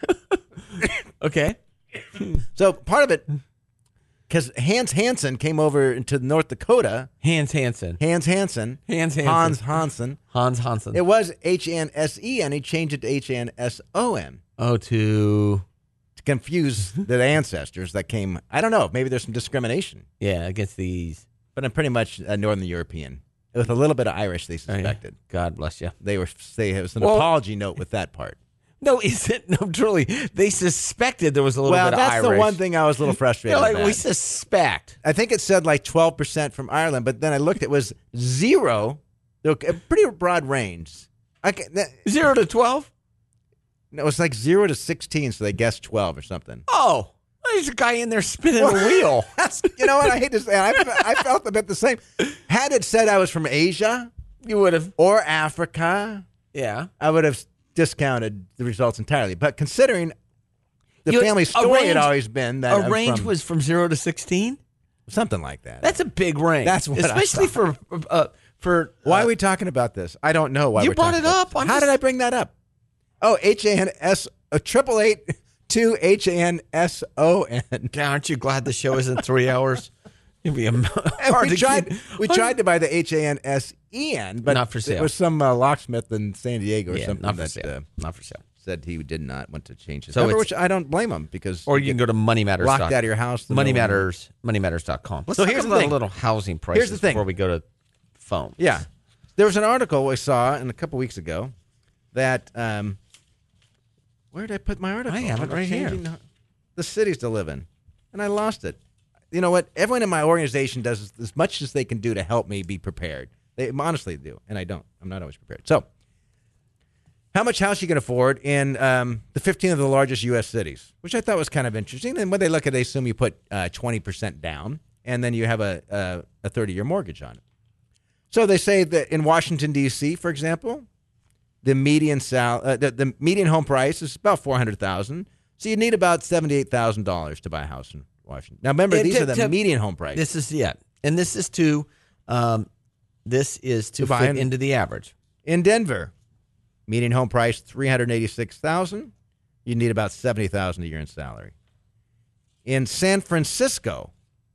Speaker 2: Okay.
Speaker 1: So part of it, because Hans Hansen came over into North Dakota.
Speaker 2: Hans Hansen.
Speaker 1: Hans Hansen.
Speaker 2: Hans Hansen.
Speaker 1: Hans Hansen.
Speaker 2: Hans Hansen.
Speaker 1: It was H A N S E N. He changed it to H A N S O N.
Speaker 2: Oh, to...
Speaker 1: To confuse the ancestors that came. I don't know. Maybe there's some discrimination.
Speaker 2: Yeah, against these.
Speaker 1: But I'm pretty much a Northern European. With a little bit of Irish, they suspected.
Speaker 2: Oh, yeah. God bless you.
Speaker 1: They were. They, it was an
Speaker 2: well,
Speaker 1: apology note with that part.
Speaker 2: No, is it? No, truly. They suspected there was a little
Speaker 1: well,
Speaker 2: bit of Irish.
Speaker 1: Well, that's the one thing I was a little frustrated
Speaker 2: They're like,
Speaker 1: about.
Speaker 2: we suspect.
Speaker 1: I think it said like twelve percent from Ireland, but then I looked, it was zero. A pretty broad range. I can, that,
Speaker 2: Zero to twelve?
Speaker 1: No, it was like zero to sixteen, so they guessed twelve or something.
Speaker 2: Oh, there's a guy in there spinning a wheel.
Speaker 1: That's, you know what? I hate to say it. I, I felt a bit the same. Had it said I was from Asia,
Speaker 2: you would have.
Speaker 1: Or Africa,
Speaker 2: yeah,
Speaker 1: I would have discounted the results entirely. But considering the
Speaker 2: you,
Speaker 1: family story
Speaker 2: range,
Speaker 1: had always been that
Speaker 2: a
Speaker 1: I'm
Speaker 2: range
Speaker 1: from,
Speaker 2: was from zero to sixteen,
Speaker 1: something like that.
Speaker 2: That's a big range.
Speaker 1: That's what
Speaker 2: especially for uh, for.
Speaker 1: Why
Speaker 2: uh,
Speaker 1: are we talking about this? I don't know why
Speaker 2: you
Speaker 1: we're
Speaker 2: brought
Speaker 1: talking
Speaker 2: it
Speaker 1: about
Speaker 2: up.
Speaker 1: This.
Speaker 2: I'm
Speaker 1: How
Speaker 2: just...
Speaker 1: did I bring that up? Oh, H A N S a triple eight two H A N S O N.
Speaker 2: Aren't you glad the show isn't three hours? It'd be a, hard
Speaker 1: we
Speaker 2: to
Speaker 1: tried.
Speaker 2: keep.
Speaker 1: We tried to buy the H A N S E N, but
Speaker 2: not for sale.
Speaker 1: It was some uh, locksmith in San Diego or
Speaker 2: yeah,
Speaker 1: something
Speaker 2: not for
Speaker 1: that
Speaker 2: sale.
Speaker 1: Uh,
Speaker 2: not for sale.
Speaker 1: Said he did not want to change his
Speaker 2: so
Speaker 1: number, which I don't blame him because
Speaker 2: or you can go to Money Matters.
Speaker 1: Locked out of your house.
Speaker 2: Money Matters. Money Matters dot com. Let's
Speaker 1: so
Speaker 2: talk
Speaker 1: here's
Speaker 2: about
Speaker 1: the thing.
Speaker 2: a little housing prices
Speaker 1: Here's the thing.
Speaker 2: before we go to phone.
Speaker 1: Yeah, there was an article I saw in a couple weeks ago that. Um, where did I put my article?
Speaker 2: I have it right here.
Speaker 1: The, the cities to live in, and I lost it. You know what? Everyone in my organization does as much as they can do to help me be prepared. They honestly do, and I don't. I'm not always prepared. So, how much house you can afford in um, the fifteen of the largest U S cities, which I thought was kind of interesting. And when they look at it, they assume you put uh, twenty percent down, and then you have a a, a thirty-year mortgage on it. So they say that in Washington, D C, for example, the median sal- uh, the, the median home price is about four hundred thousand dollars. So you need about seventy-eight thousand dollars to buy a house in Washington. Now, remember,
Speaker 2: It-
Speaker 1: these
Speaker 2: to-
Speaker 1: are the
Speaker 2: to-
Speaker 1: median home price.
Speaker 2: This is yeah, and this is to, um, this is to,
Speaker 1: To buy
Speaker 2: fit
Speaker 1: an-
Speaker 2: into the average.
Speaker 1: In Denver, median home price three hundred eighty-six thousand dollars. You need about seventy thousand dollars a year in salary. In San Francisco,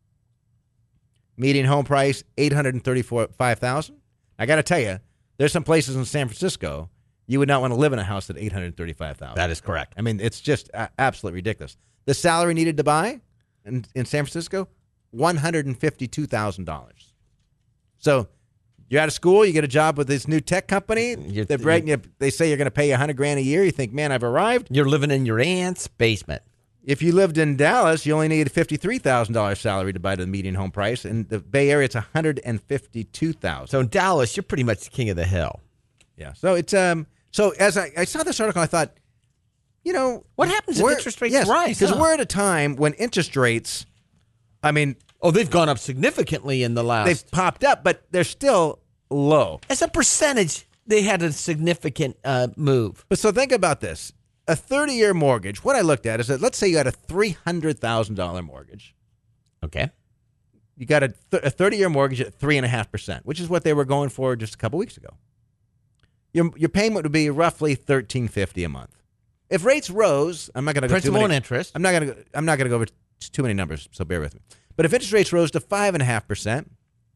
Speaker 1: median home price eight hundred thirty-four five thousand dollars. I got to tell you, there's some places in San Francisco you would not want to live in a house at eight hundred thirty-five thousand dollars.
Speaker 2: That is correct.
Speaker 1: I mean, it's just uh, absolutely ridiculous. The salary needed to buy in, in San Francisco, one hundred fifty-two thousand dollars. So you're out of school, you get a job with this new tech company.
Speaker 2: You're-
Speaker 1: They're breaking you, they say you're going to pay you one hundred grand a year. You think, man, I've arrived.
Speaker 2: You're living in your aunt's basement.
Speaker 1: If you lived in Dallas, you only need a fifty-three thousand dollars salary to buy the median home price. In the Bay Area, it's one hundred fifty-two thousand dollars.
Speaker 2: So in Dallas, you're pretty much the king of the hill.
Speaker 1: Yeah. So it's um. So as I, I saw this article, I thought, you know,
Speaker 2: what happens if interest rates
Speaker 1: yes,
Speaker 2: rise?
Speaker 1: Because
Speaker 2: huh?
Speaker 1: we're at a time when interest rates, I mean,
Speaker 2: oh, they've gone up significantly in the last.
Speaker 1: They've popped up, but they're still low.
Speaker 2: As a percentage, they had a significant uh, move.
Speaker 1: But so think about this. A thirty-year mortgage, what I looked at is that let's say you had a three hundred thousand dollars mortgage.
Speaker 2: Okay.
Speaker 1: You got a, th- a thirty-year mortgage at three point five percent, which is what they were going for just a couple weeks ago. Your your payment would be roughly thirteen fifty a month. If rates rose, I'm not going to go
Speaker 2: principal
Speaker 1: too many,
Speaker 2: and interest.
Speaker 1: I'm not going to I'm not going to go over too many numbers, so bear with me. But if interest rates rose to five point five percent,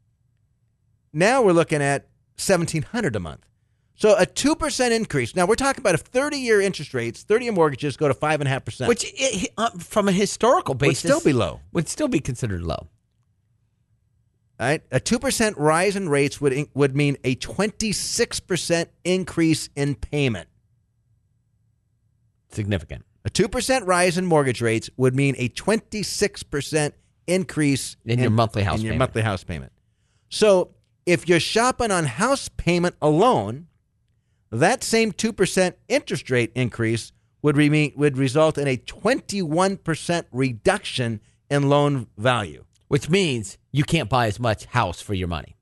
Speaker 1: now we're looking at seventeen hundred a month. So a two percent increase. Now, we're talking about if thirty-year interest rates, thirty-year mortgages go to five point five percent.
Speaker 2: Which, it, uh, from a historical basis,
Speaker 1: would still be low.
Speaker 2: Would still be considered low.
Speaker 1: All right? A two percent rise in rates would would mean a twenty-six percent increase in payment.
Speaker 2: Significant.
Speaker 1: A two percent rise in mortgage rates would mean a twenty-six percent increase
Speaker 2: in,
Speaker 1: in
Speaker 2: your monthly house
Speaker 1: in your
Speaker 2: payment.
Speaker 1: monthly house payment. So if you're shopping on house payment alone, that same two percent interest rate increase would, re- would result in a twenty-one percent reduction in loan value.
Speaker 2: Which means you can't buy as much house for your money.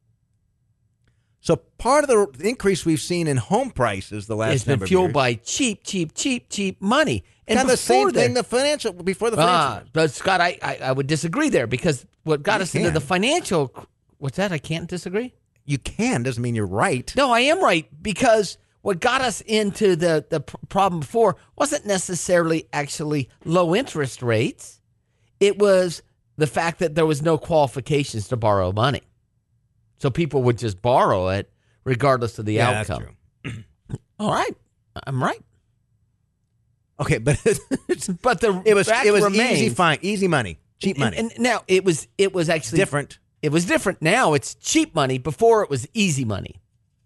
Speaker 1: So part of the increase we've seen in home prices the last
Speaker 2: it's been
Speaker 1: number of
Speaker 2: fueled
Speaker 1: years,
Speaker 2: by cheap, cheap, cheap, cheap money. And
Speaker 1: kind of the same
Speaker 2: that,
Speaker 1: thing the financial before the financial.
Speaker 2: Ah, but Scott, I, I I would disagree there because what got
Speaker 1: You
Speaker 2: us into
Speaker 1: can.
Speaker 2: the financial. What's that? I can't disagree.
Speaker 1: You can doesn't mean you're right.
Speaker 2: No, I am right because what got us into the the pr- problem before wasn't necessarily actually low interest rates. It was the fact that there was no qualifications to borrow money. So people would just borrow it regardless of the
Speaker 1: Yeah,
Speaker 2: outcome.
Speaker 1: that's true.
Speaker 2: All right. I'm right.
Speaker 1: Okay, but
Speaker 2: But the
Speaker 1: it was
Speaker 2: fact
Speaker 1: it was
Speaker 2: remains,
Speaker 1: easy fine, easy money, cheap money.
Speaker 2: And, and now it was it was actually
Speaker 1: different.
Speaker 2: It was different. Now it's cheap money. Before it was easy money.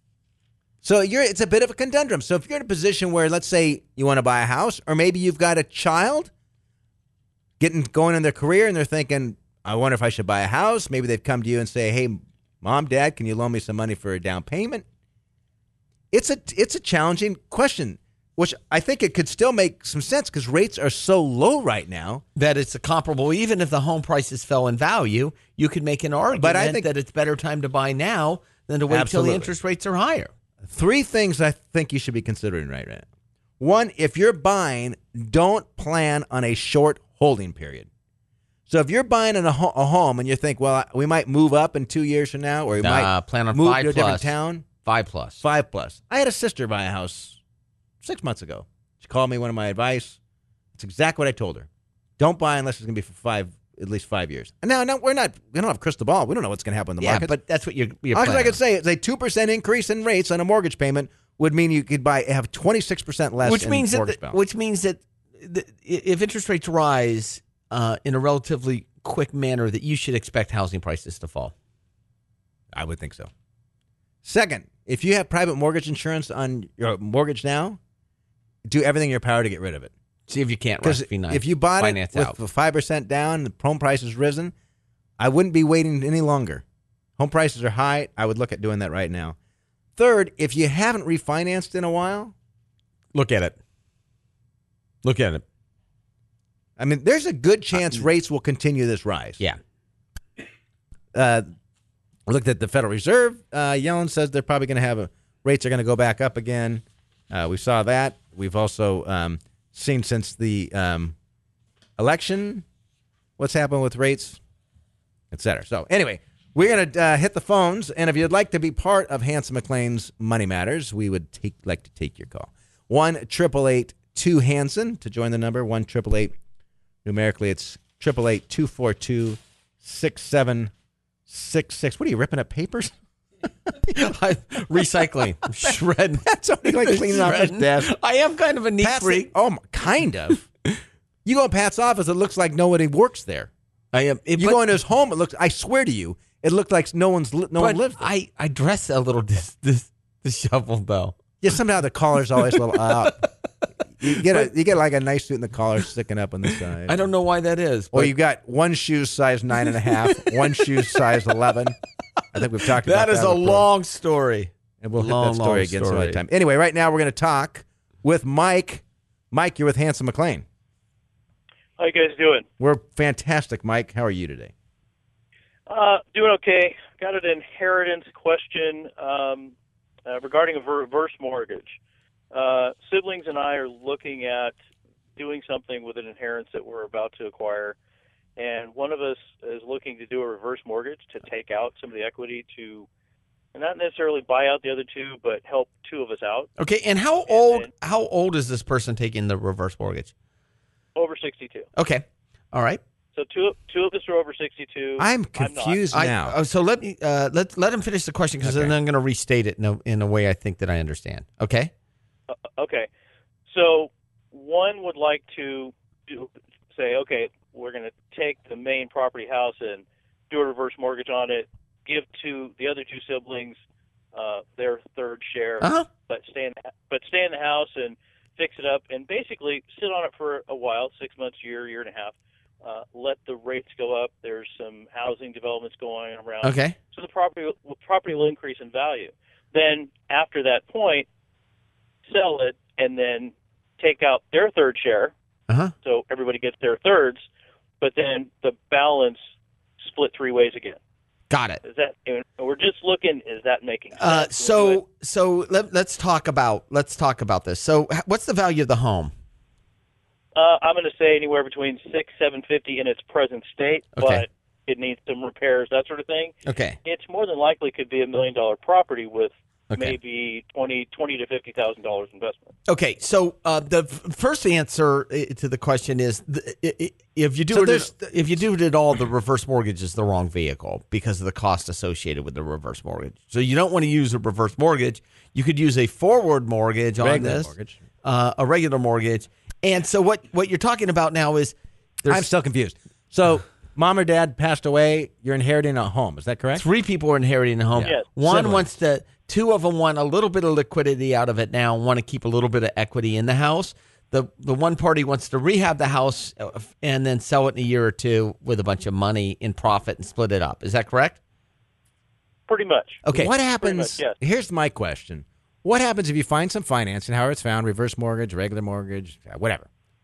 Speaker 1: So you're it's a bit of a conundrum. So if you're in a position where, let's say, you want to buy a house, or maybe you've got a child getting going in their career, and they're thinking, I wonder if I should buy a house. Maybe they've come to you and say, hey, Mom, Dad, can you loan me some money for a down payment? It's a it's a challenging question, which I think it could still make some sense because rates are so low right now.
Speaker 2: That it's a comparable, even if the home prices fell in value, you could make an argument
Speaker 1: But I think-
Speaker 2: that it's better time to buy now than to wait
Speaker 1: Absolutely.
Speaker 2: till the interest rates are higher.
Speaker 1: Three things I think you should be considering right now. One, if you're buying, don't plan on a short holding period. So if you're buying in a, ho- a home and you think, well, we might move up in two years from now, or we
Speaker 2: Uh,
Speaker 1: might
Speaker 2: plan on
Speaker 1: move
Speaker 2: five
Speaker 1: to a different
Speaker 2: plus.
Speaker 1: town,
Speaker 2: Five plus.
Speaker 1: five plus. I had a sister buy a house six months ago. She called me, one of my advice. It's exactly what I told her. Don't buy unless it's going to be for five, at least five years. And now, no, we're not. We don't have a crystal ball. We don't know what's going to happen in the
Speaker 2: Yeah,
Speaker 1: market.
Speaker 2: but that's what you're. you're
Speaker 1: All I
Speaker 2: planning
Speaker 1: could say is a two percent increase in rates on a mortgage payment would mean you could buy have twenty six percent less.
Speaker 2: which
Speaker 1: in
Speaker 2: means that
Speaker 1: mortgage
Speaker 2: the,
Speaker 1: balance.
Speaker 2: which means that the, if interest rates rise uh, in a relatively quick manner, that you should expect housing prices to fall.
Speaker 1: I would think so. Second, if you have private mortgage insurance on your mortgage now, do everything in your power to get rid of it.
Speaker 2: See if you can't
Speaker 1: Because
Speaker 2: refinance.
Speaker 1: if you bought
Speaker 2: finance
Speaker 1: it
Speaker 2: out.
Speaker 1: with five percent down, the home price has risen, I wouldn't be waiting any longer. Home prices are high. I would look at doing that right now. Third, if you haven't refinanced in a while,
Speaker 2: Look at it. Look at it.
Speaker 1: I mean, there's a good chance rates will continue this rise.
Speaker 2: Yeah.
Speaker 1: Uh, I looked at the Federal Reserve. Uh, Yellen says they're probably going to have a rates are going to go back up again. Uh, we saw that. We've also um, seen since the um, election what's happened with rates, et cetera. So anyway, we're going to uh, hit the phones, and if you'd like to be part of Hanson McLean's Money Matters, we would take, like to take your call. one eight eight eight two Hanson to join the number. one eight eight eight Numerically, it's eight eight eight two four two six seven six six. What are you, ripping up papers?
Speaker 2: Recycling. Shredding.
Speaker 1: That's only like cleaning off his
Speaker 2: Shredding.
Speaker 1: desk.
Speaker 2: I am kind of a neat
Speaker 1: Pat's,
Speaker 2: freak.
Speaker 1: oh, my- kind of. You go in Pat's office, it looks like nobody works there.
Speaker 2: I am. It,
Speaker 1: You
Speaker 2: but,
Speaker 1: go into his home, it looks. I swear to you, it looked like no one's li- no one
Speaker 2: but
Speaker 1: lives there.
Speaker 2: I, I dress a little dis, dis, disheveled, though.
Speaker 1: Yeah, somehow the collar's always a little up. You get a you get like a nice suit and the collar sticking up on the side.
Speaker 2: I don't know why that is.
Speaker 1: Or
Speaker 2: but-
Speaker 1: you got one shoe size nine and a half, one shoe size eleven. I think we've talked about
Speaker 2: that
Speaker 1: that.
Speaker 2: is a
Speaker 1: before.
Speaker 2: long story.
Speaker 1: And we'll
Speaker 2: long,
Speaker 1: hit that story
Speaker 2: long
Speaker 1: again some
Speaker 2: story.
Speaker 1: other time. Anyway, right now we're going to talk with Mike. Mike, you're with Hanson McLean.
Speaker 5: How you guys doing?
Speaker 1: We're fantastic, Mike. How are you today?
Speaker 5: Uh, doing okay. Got an inheritance question um, uh, regarding a reverse mortgage. Uh, siblings and I are looking at doing something with an inheritance that we're about to acquire, and one of us is looking to do a reverse mortgage to take out some of the equity to, and not necessarily buy out the other two, but help two of us out.
Speaker 2: Okay, and how old?
Speaker 5: then-
Speaker 2: How old is this person taking the reverse mortgage?
Speaker 5: Over sixty-two.
Speaker 2: Okay, all right.
Speaker 5: So two two of us are over sixty-two.
Speaker 1: I'm
Speaker 5: not.
Speaker 1: confused
Speaker 2: I,
Speaker 1: now.
Speaker 2: uh, so let me uh, let let him finish the question because
Speaker 1: Okay.
Speaker 2: then I'm going to restate it in a, in a way I think that I understand. Okay.
Speaker 5: Uh, okay. So one would like to do, say, okay, we're going to take the main property house and do a reverse mortgage on it, give to the other two siblings uh, their third share,
Speaker 2: Uh huh.
Speaker 5: but stay in the, but stay in the house and fix it up and basically sit on it for a while, six months, year, year and a half. Uh, let the rates go up. There's some housing developments going around.
Speaker 2: Okay.
Speaker 5: So the property property will increase in value. Then after that point, sell it and then take out their third share.
Speaker 2: Uh huh.
Speaker 5: So everybody gets their thirds, but then the balance split three ways again.
Speaker 2: Got it.
Speaker 5: Is that? And we're just looking. Is that making sense?
Speaker 2: Uh,
Speaker 5: Can we do it?
Speaker 2: so so let, let's talk about let's talk about this. So h- what's the value of the home?
Speaker 5: Uh, I'm going to say anywhere between six, seven fifty in its present state,
Speaker 2: Okay.
Speaker 5: but it needs some repairs, that sort of thing.
Speaker 2: Okay.
Speaker 5: It's more than likely could be a million dollar property with
Speaker 2: Okay.
Speaker 5: maybe twenty, twenty to fifty thousand dollars investment.
Speaker 2: Okay, so uh, the f- first answer uh, to the question is th- i- i- if you do
Speaker 1: So
Speaker 2: it
Speaker 1: there's-
Speaker 2: at, if you do it at all, the reverse mortgage is the wrong vehicle because of the cost associated with the reverse mortgage. So you don't want to use a reverse mortgage. You could use a forward mortgage on
Speaker 1: Regular
Speaker 2: this,
Speaker 1: mortgage.
Speaker 2: Uh, a regular mortgage. And so what what you're talking about now is there's
Speaker 1: I'm still confused. So, mom or dad passed away. You're inheriting a home. Is that correct?
Speaker 2: three people are inheriting a home.
Speaker 5: Yes.
Speaker 2: One
Speaker 1: Siblings.
Speaker 2: wants to, two of them want a little bit of liquidity out of it now, and want to keep a little bit of equity in the house. The the one party wants to rehab the house uh, and then sell it in a year or two with a bunch of money in profit and split it up. Is that correct?
Speaker 5: Pretty much.
Speaker 2: Okay.
Speaker 1: What
Speaker 5: Pretty
Speaker 1: happens?
Speaker 5: much, yes.
Speaker 1: Here's my question: what happens if you find some financing, however it's found, reverse mortgage, regular mortgage, uh, whatever,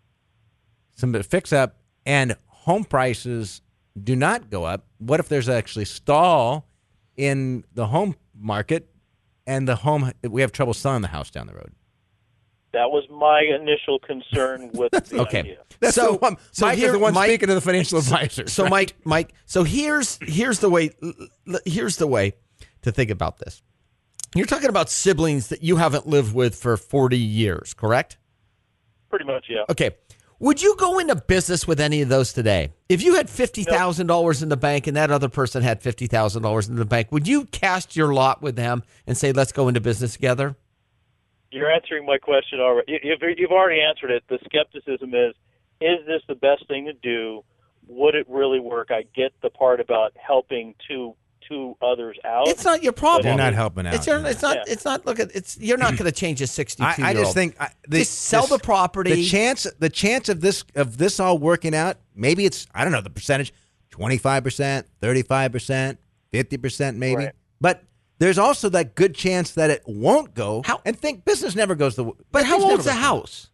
Speaker 1: somebody fix up, and home prices do not go up? What if there's actually stall in the home market, and the home we have trouble selling the house down the road?
Speaker 5: That was my initial concern with the
Speaker 2: Okay.
Speaker 5: idea.
Speaker 1: That's
Speaker 2: So-
Speaker 1: the one.
Speaker 2: so
Speaker 1: Mike
Speaker 2: here-
Speaker 1: is the one
Speaker 2: Mike-
Speaker 1: speaking to the financial advisors.
Speaker 2: So
Speaker 1: right?
Speaker 2: Mike, Mike, so here's here's the way l- l- here's the way to think about this. You're talking about siblings that you haven't lived with for forty years, correct?
Speaker 5: Pretty much, yeah.
Speaker 2: Okay. Would you go into business with any of those today? If you had fifty thousand dollars in the bank and that other person had fifty thousand dollars in the bank, would you cast your lot with them and say, let's go into business together?
Speaker 5: You're answering my question already. You- You've, you've already answered it. The skepticism is, is this the best thing to do? Would it really work? I get the part about helping two two others out.
Speaker 2: It's not your problem.
Speaker 1: They're not helping out.
Speaker 2: It's, your, it's not.
Speaker 5: Yeah.
Speaker 2: It's not. Look at. It's. You're not going to change a
Speaker 1: I,
Speaker 2: sixty-two.
Speaker 1: I just think I, the,
Speaker 2: Just sell
Speaker 1: this-
Speaker 2: the property.
Speaker 1: The chance, the chance of this of this all working out, maybe it's I don't know the percentage, twenty five percent, thirty five percent, fifty percent, maybe.
Speaker 5: Right.
Speaker 1: But there's also that good chance that it won't go.
Speaker 2: How-
Speaker 1: And think business never goes the.
Speaker 2: But how
Speaker 1: things never
Speaker 2: old's the
Speaker 1: go-
Speaker 2: house?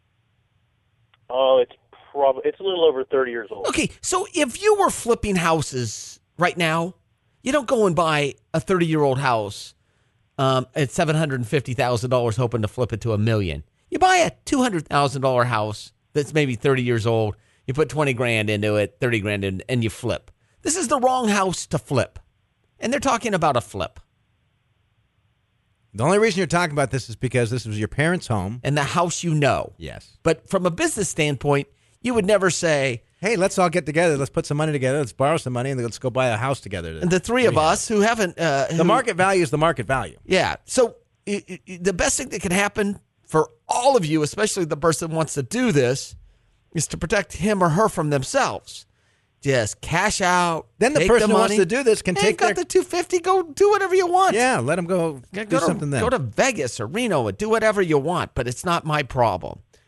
Speaker 5: Oh, it's probably it's a little over thirty years old.
Speaker 2: Okay, so if you were flipping houses right now, you don't go and buy a thirty-year-old house um, at seven hundred fifty thousand dollars hoping to flip it to a million. You buy a two hundred thousand dollars house that's maybe thirty years old. You put twenty grand into it, thirty grand in, and you flip. This is the wrong house to flip. And they're talking about a flip.
Speaker 1: The only reason you're talking about this is because this was your parents' home.
Speaker 2: And the house you know.
Speaker 1: Yes.
Speaker 2: But from a business standpoint, you would never say,
Speaker 1: Hey, let's all get together. Let's put some money together. Let's borrow some money and let's go buy a house together.
Speaker 2: the three of us who haven't... Uh,
Speaker 1: The
Speaker 2: who-
Speaker 1: market value is the market value.
Speaker 2: Yeah. So i i the best thing that can happen for all of you, especially the person who wants to do this, is to protect him or her from themselves. Just cash out.
Speaker 1: Then the
Speaker 2: take
Speaker 1: person who wants
Speaker 2: money.
Speaker 1: to do this can
Speaker 2: Hey,
Speaker 1: take
Speaker 2: you've got
Speaker 1: their-
Speaker 2: the two fifty. Go do whatever you want.
Speaker 1: Yeah, let them go
Speaker 2: Go
Speaker 1: do
Speaker 2: to,
Speaker 1: something then.
Speaker 2: go to Vegas or Reno and do whatever you want, but it's not my problem.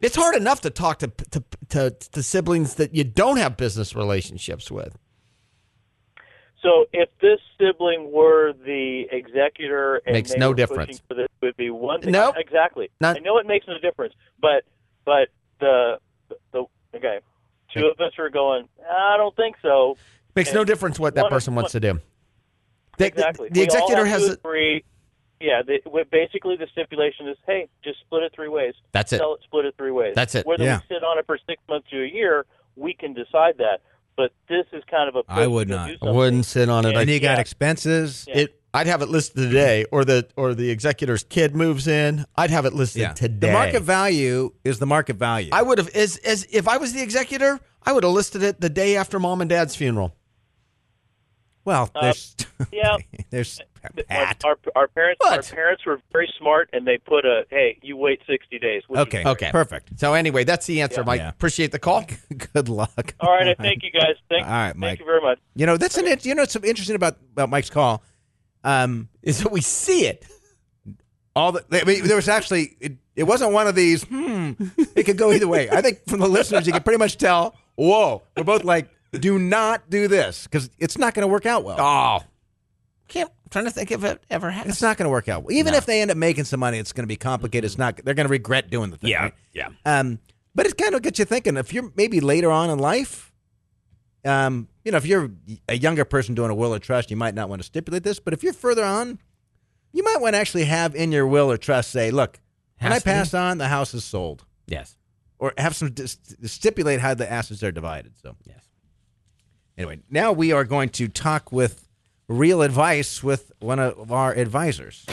Speaker 2: It's hard enough to talk to, to to to siblings that you don't have business relationships with.
Speaker 5: So if this sibling were the executor and
Speaker 2: Makes
Speaker 5: they
Speaker 2: no
Speaker 5: were
Speaker 2: difference.
Speaker 5: pushing for this, it would be one thing.
Speaker 2: Nope.
Speaker 5: Exactly.
Speaker 2: Not-
Speaker 5: I know it makes no difference, but but the the okay, two of us are going. I don't think so.
Speaker 2: Makes
Speaker 5: And
Speaker 2: no difference what that
Speaker 5: one-
Speaker 2: person wants to do. The,
Speaker 5: Exactly.
Speaker 2: the, the
Speaker 5: We all
Speaker 2: executor
Speaker 5: have
Speaker 2: has
Speaker 5: to
Speaker 2: a,
Speaker 5: agree. Yeah, the, we- basically the stipulation is, hey, just split it three ways.
Speaker 2: That's it.
Speaker 5: Sell it, split it three ways.
Speaker 2: That's it.
Speaker 5: Whether
Speaker 1: Yeah.
Speaker 5: we sit on it for six months to a year, we can decide that. But this is kind of a.
Speaker 1: I would
Speaker 5: push to
Speaker 1: not.
Speaker 5: do
Speaker 2: I
Speaker 5: something.
Speaker 2: wouldn't sit on it.
Speaker 5: Yeah.
Speaker 2: I,
Speaker 1: And you got
Speaker 5: Yeah.
Speaker 1: expenses.
Speaker 5: Yeah.
Speaker 2: it I'd have it listed today, or the or the executor's kid moves in. I'd have it listed
Speaker 1: Yeah.
Speaker 2: today.
Speaker 1: The market value is the market value.
Speaker 2: I would have as as if I was the executor, I would have listed it the day after mom and dad's funeral.
Speaker 1: well, there's
Speaker 5: yeah.
Speaker 1: there's
Speaker 5: Like,
Speaker 1: Pat.
Speaker 5: Our, our parents, our
Speaker 2: What?
Speaker 5: parents were very smart, and they put a, hey, you wait sixty days. which is
Speaker 1: Okay.
Speaker 5: great.
Speaker 2: Okay.
Speaker 1: Perfect.
Speaker 2: So anyway, that's the answer,
Speaker 5: Yeah.
Speaker 2: Mike.
Speaker 1: Yeah.
Speaker 2: Appreciate the call.
Speaker 1: Good luck.
Speaker 5: All right, I thank you guys. Thank,
Speaker 1: All right, Mike.
Speaker 5: thank you very much.
Speaker 1: You know that's an you know what's interesting about about Mike's call. Um,
Speaker 2: Is that we see it.
Speaker 1: all the I mean, there was actually it, it wasn't one of these. Hmm, it could go either way. I think from the listeners, you can pretty much tell. Whoa, we're both like, do not do this because it's not going to work out well.
Speaker 2: Oh, can't. I'm trying to think if it ever has.
Speaker 1: It's not going to work out well. Even
Speaker 2: No.
Speaker 1: if they end up making some money, it's going to be complicated. It's not. They're going to regret doing the thing.
Speaker 2: Yeah,
Speaker 1: right?
Speaker 2: yeah.
Speaker 1: Um, but it kind of gets you thinking. If you're maybe later on in life, um, you know, if you're a younger person doing a will or trust, you might not want to stipulate this. But if you're further on, you might want to actually have in your will or trust say, "Look, when
Speaker 2: Has
Speaker 1: I
Speaker 2: to be.
Speaker 1: pass on, the house is sold,"
Speaker 2: Yes.
Speaker 1: or have some stipulate how the assets are divided. So
Speaker 2: Yes.
Speaker 1: anyway, now we are going to talk with real advice with one of our advisors.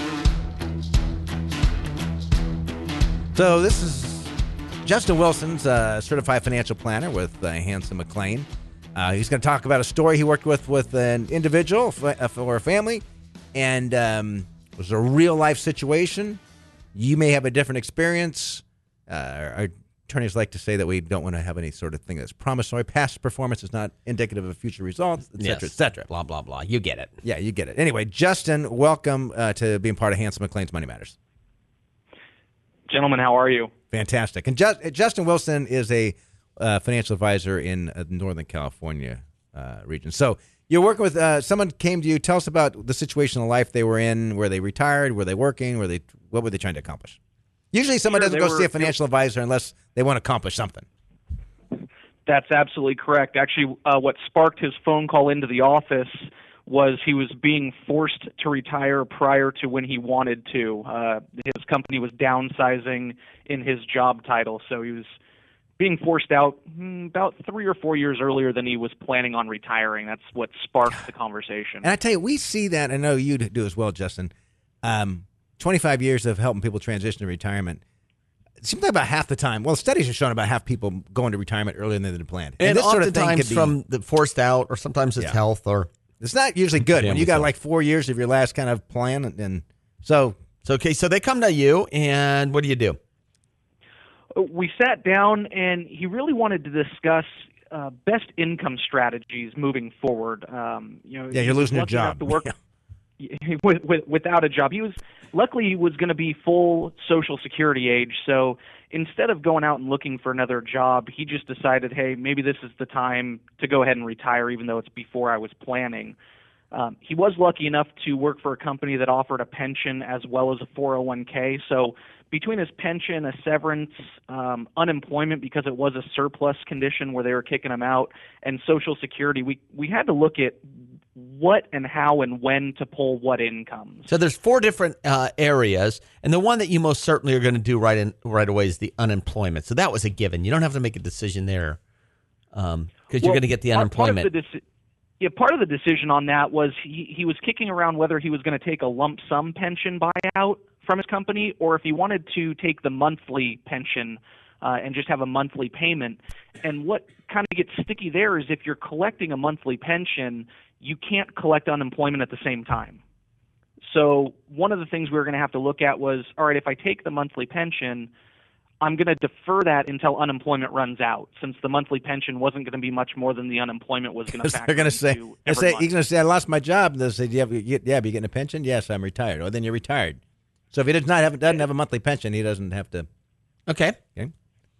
Speaker 1: So this is Justin Wilson's uh, certified financial planner with uh, Hanson McLean. Uh, he's going to talk about a story he worked with with an individual f- or a family, and um, it was a real life situation. You may have a different experience. Uh, our attorneys like to say that we don't want to have any sort of thing that's promissory. Past performance is not indicative of future results, et cetera, et cetera.
Speaker 2: Blah, blah, blah. You get it.
Speaker 1: Yeah, you get it. Anyway, Justin, welcome uh, to being part of Hanson McLean's Money Matters.
Speaker 6: Gentlemen, how are you?
Speaker 1: Fantastic. And Just, Justin Wilson is a uh, financial advisor in uh, Northern California uh, region. So you're working with uh, someone came to you. Tell us about the situation in life they were in. Were they retired? Were they working? Were they? What were they trying to accomplish? Usually, someone
Speaker 6: Sure,
Speaker 1: doesn't
Speaker 6: they
Speaker 1: go
Speaker 6: were-
Speaker 1: see a financial advisor unless they want to accomplish something.
Speaker 6: That's absolutely correct. Actually, uh, what sparked his phone call into the office was he was being forced to retire prior to when he wanted to. Uh, his company was downsizing in his job title, so he was being forced out hmm, about three or four years earlier than he was planning on retiring. That's what sparked the conversation.
Speaker 1: And I tell you, we see that. I know you do as well, Justin. Um, twenty-five years of helping people transition to retirement. It seems like about half the time. Well, studies have shown about half people going to retirement earlier than they planned.
Speaker 2: And,
Speaker 1: this sort of thing
Speaker 2: oftentimes
Speaker 1: could be,
Speaker 2: from the forced out, or sometimes it's
Speaker 1: Yeah.
Speaker 2: health, or
Speaker 1: it's not usually good when
Speaker 2: Family
Speaker 1: you got
Speaker 2: stuff.
Speaker 1: like four years of your last kind of plan, and, and so
Speaker 2: so. Okay, so they come to you, and what do you do?
Speaker 6: We sat down, and he really wanted to discuss uh, best income strategies moving forward. Um, you know,
Speaker 1: yeah,
Speaker 6: he
Speaker 1: you're
Speaker 6: was
Speaker 1: losing your
Speaker 6: lucky enough
Speaker 1: job.
Speaker 6: to work
Speaker 1: Yeah.
Speaker 6: with, with, without a job. He was luckily he was going to be full Social Security age, so instead of going out and looking for another job, he just decided, hey, maybe this is the time to go ahead and retire, even though it's before I was planning. Um, he was lucky enough to work for a company that offered a pension as well as a four oh one k. So between his pension, a severance, um, unemployment because it was a surplus condition where they were kicking him out, and Social Security, we we had to look at what and how and when to pull what incomes.
Speaker 2: So there's four different uh, areas, and the one that you most certainly are going to do right in right away is the unemployment. So that was a given. You don't have to make a decision there because um, you're
Speaker 6: Well,
Speaker 2: going to get the
Speaker 6: part- part of
Speaker 2: unemployment.
Speaker 6: the deci- yeah, part of the decision on that was he, he was kicking around whether he was going to take a lump sum pension buyout from his company or if he wanted to take the monthly pension uh, and just have a monthly payment. And what kind of gets sticky there is if you're collecting a monthly pension, you can't collect unemployment at the same time. So one of the things we were going to have to look at was, all right, if I take the monthly pension, I'm going to defer that until unemployment runs out, since the monthly pension wasn't going to be much more than the unemployment was going to
Speaker 1: Because
Speaker 6: factor
Speaker 1: they're going to say,
Speaker 6: into
Speaker 1: they
Speaker 6: every
Speaker 1: say
Speaker 6: month.
Speaker 1: he's going to say, I lost my job. They'll say, do you have, you, yeah, but you getting a pension? Yes, I'm retired. Or then you're retired. So if he does not have doesn't have a monthly pension, he doesn't have to.
Speaker 2: Okay.
Speaker 1: Okay.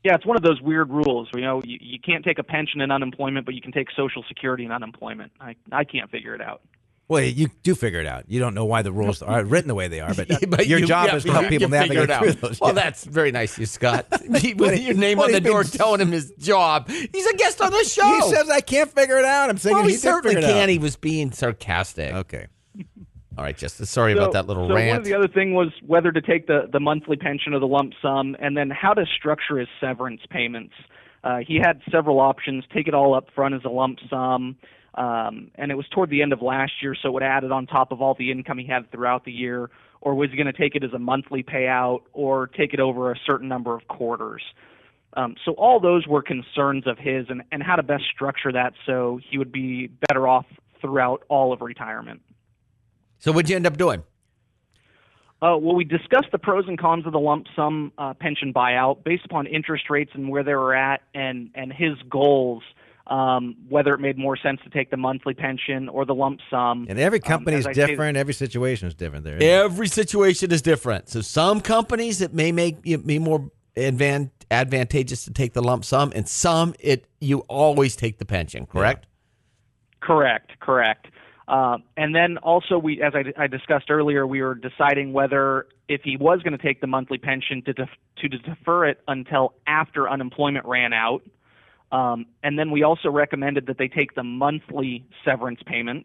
Speaker 6: Yeah, it's one of those weird rules. You know, you, you can't take a pension in unemployment, but you can take Social Security in unemployment. I I can't figure it out.
Speaker 1: Well, you do figure it out. You don't know why the rules are written the way they are, but,
Speaker 2: But
Speaker 1: your
Speaker 2: you-
Speaker 1: job
Speaker 2: yeah,
Speaker 1: is to help
Speaker 2: you
Speaker 1: people
Speaker 2: figure
Speaker 1: navigate
Speaker 2: it out.
Speaker 1: through those.
Speaker 2: Well,
Speaker 1: Yeah.
Speaker 2: that's very nice of you, Scott. With your name
Speaker 1: what
Speaker 2: on
Speaker 1: do
Speaker 2: the
Speaker 1: you
Speaker 2: door
Speaker 1: mean?
Speaker 2: telling him his job. He's a guest on the show.
Speaker 1: He says, I can't figure it out. I'm saying
Speaker 2: well,
Speaker 1: he,
Speaker 2: he
Speaker 1: did
Speaker 2: certainly
Speaker 1: figure it
Speaker 2: can.
Speaker 1: out.
Speaker 2: He was being sarcastic.
Speaker 1: Okay.
Speaker 2: All right, Justin. Sorry
Speaker 6: So-
Speaker 2: about that little
Speaker 6: so
Speaker 2: rant.
Speaker 6: one of the other thing was whether to take the, the monthly pension or the lump sum, and then how to structure his severance payments. Uh, he had several options: take it all up front as a lump sum, um, and it was toward the end of last year, so it would add it on top of all the income he had throughout the year. Or was he going to take it as a monthly payout, or take it over a certain number of quarters? Um, so all those were concerns of his, and, and how to best structure that so he would be better off throughout all of retirement.
Speaker 2: So what'd you end up doing?
Speaker 6: Uh, well, we discussed the pros and cons of the lump sum uh, pension buyout based upon interest rates and where they were at, and and his goals. Um, whether it made more sense to take the monthly pension or the lump sum.
Speaker 1: And every company
Speaker 6: Um,
Speaker 1: is
Speaker 6: as I say-
Speaker 1: different. Every situation is different there. isn't it?
Speaker 2: Every situation is different. So some companies it may make it be more advan- advantageous to take the lump sum, and some it you always take the pension. Correct?
Speaker 6: Correct, correct. Uh, and then also, we, as I, I discussed earlier, we were deciding whether if he was going to take the monthly pension to def- to defer it until after unemployment ran out. Um, and then we also recommended that they take the monthly severance payments.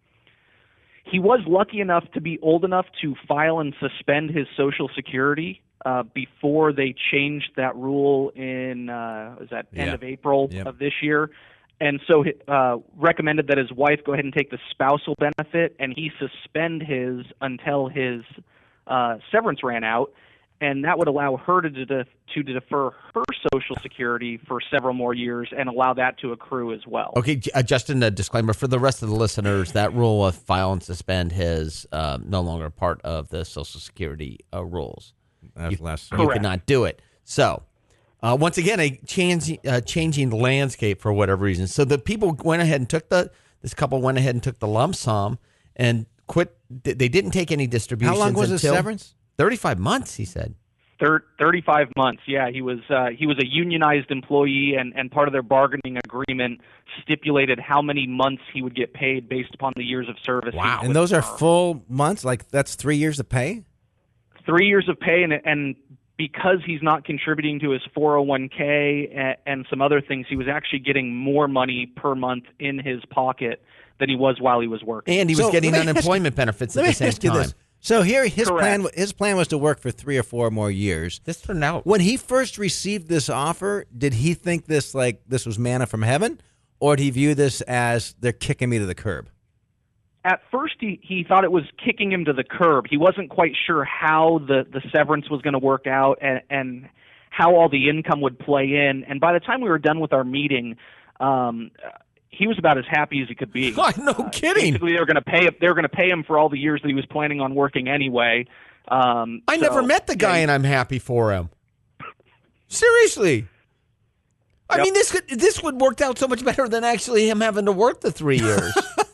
Speaker 6: He was lucky enough to be old enough to file and suspend his Social Security uh, before they changed that rule in uh, was that end
Speaker 1: Yeah.
Speaker 6: of April
Speaker 1: Yep.
Speaker 6: of this year. And so uh, recommended that his wife go ahead and take the spousal benefit, and he suspend his until his uh, severance ran out, and that would allow her to de- to defer her Social Security for several more years and allow that to accrue as well.
Speaker 2: Okay, uh, Justin, a disclaimer for the rest of the listeners: that rule of file and suspend is uh, no longer part of the Social Security uh, rules.
Speaker 1: That's last
Speaker 2: You
Speaker 6: Correct.
Speaker 2: cannot do it. So, uh, once again, a change, uh, changing landscape for whatever reason. So the people went ahead and took the. This couple went ahead and took the lump sum and quit. They didn't take any distributions.
Speaker 1: How long was his
Speaker 2: until
Speaker 1: severance?
Speaker 2: Thirty-five months, he said.
Speaker 6: Thir- thirty-five months. Yeah, he was uh, he was a unionized employee, and, and part of their bargaining agreement stipulated how many months he would get paid based upon the years of service. he was
Speaker 1: And
Speaker 6: with
Speaker 1: those
Speaker 6: the
Speaker 1: are
Speaker 6: firm.
Speaker 1: full months? Like that's three years of pay?
Speaker 6: Three years of pay, and and because he's not contributing to his four oh one k and, and some other things, he was actually getting more money per month in his pocket than he was while he was working.
Speaker 2: And he was
Speaker 1: So,
Speaker 2: getting
Speaker 1: let me ask
Speaker 2: unemployment benefits at
Speaker 1: Let
Speaker 2: the
Speaker 1: me
Speaker 2: same
Speaker 1: ask you
Speaker 2: time.
Speaker 1: this. So here, his
Speaker 6: Correct.
Speaker 1: plan his plan was to work for three or four more years.
Speaker 2: This turned out.
Speaker 1: When he first received this offer, did he think this like this was manna from heaven, or did he view this as they're kicking me to the curb?
Speaker 6: At first, he, he thought it was kicking him to the curb. He wasn't quite sure how the, the severance was going to work out and, and how all the income would play in. And by the time we were done with our meeting, um, he was about as happy as he could be.
Speaker 2: no kidding.
Speaker 6: Basically, they were going to pay they were going to pay him for all the years that he was planning on working anyway. Um,
Speaker 2: I
Speaker 6: so-
Speaker 2: never met the guy,
Speaker 6: Yeah,
Speaker 2: and I'm happy for him. Seriously. I
Speaker 6: Yep.
Speaker 2: mean, this could this would work out so much better than actually him having to work the three years.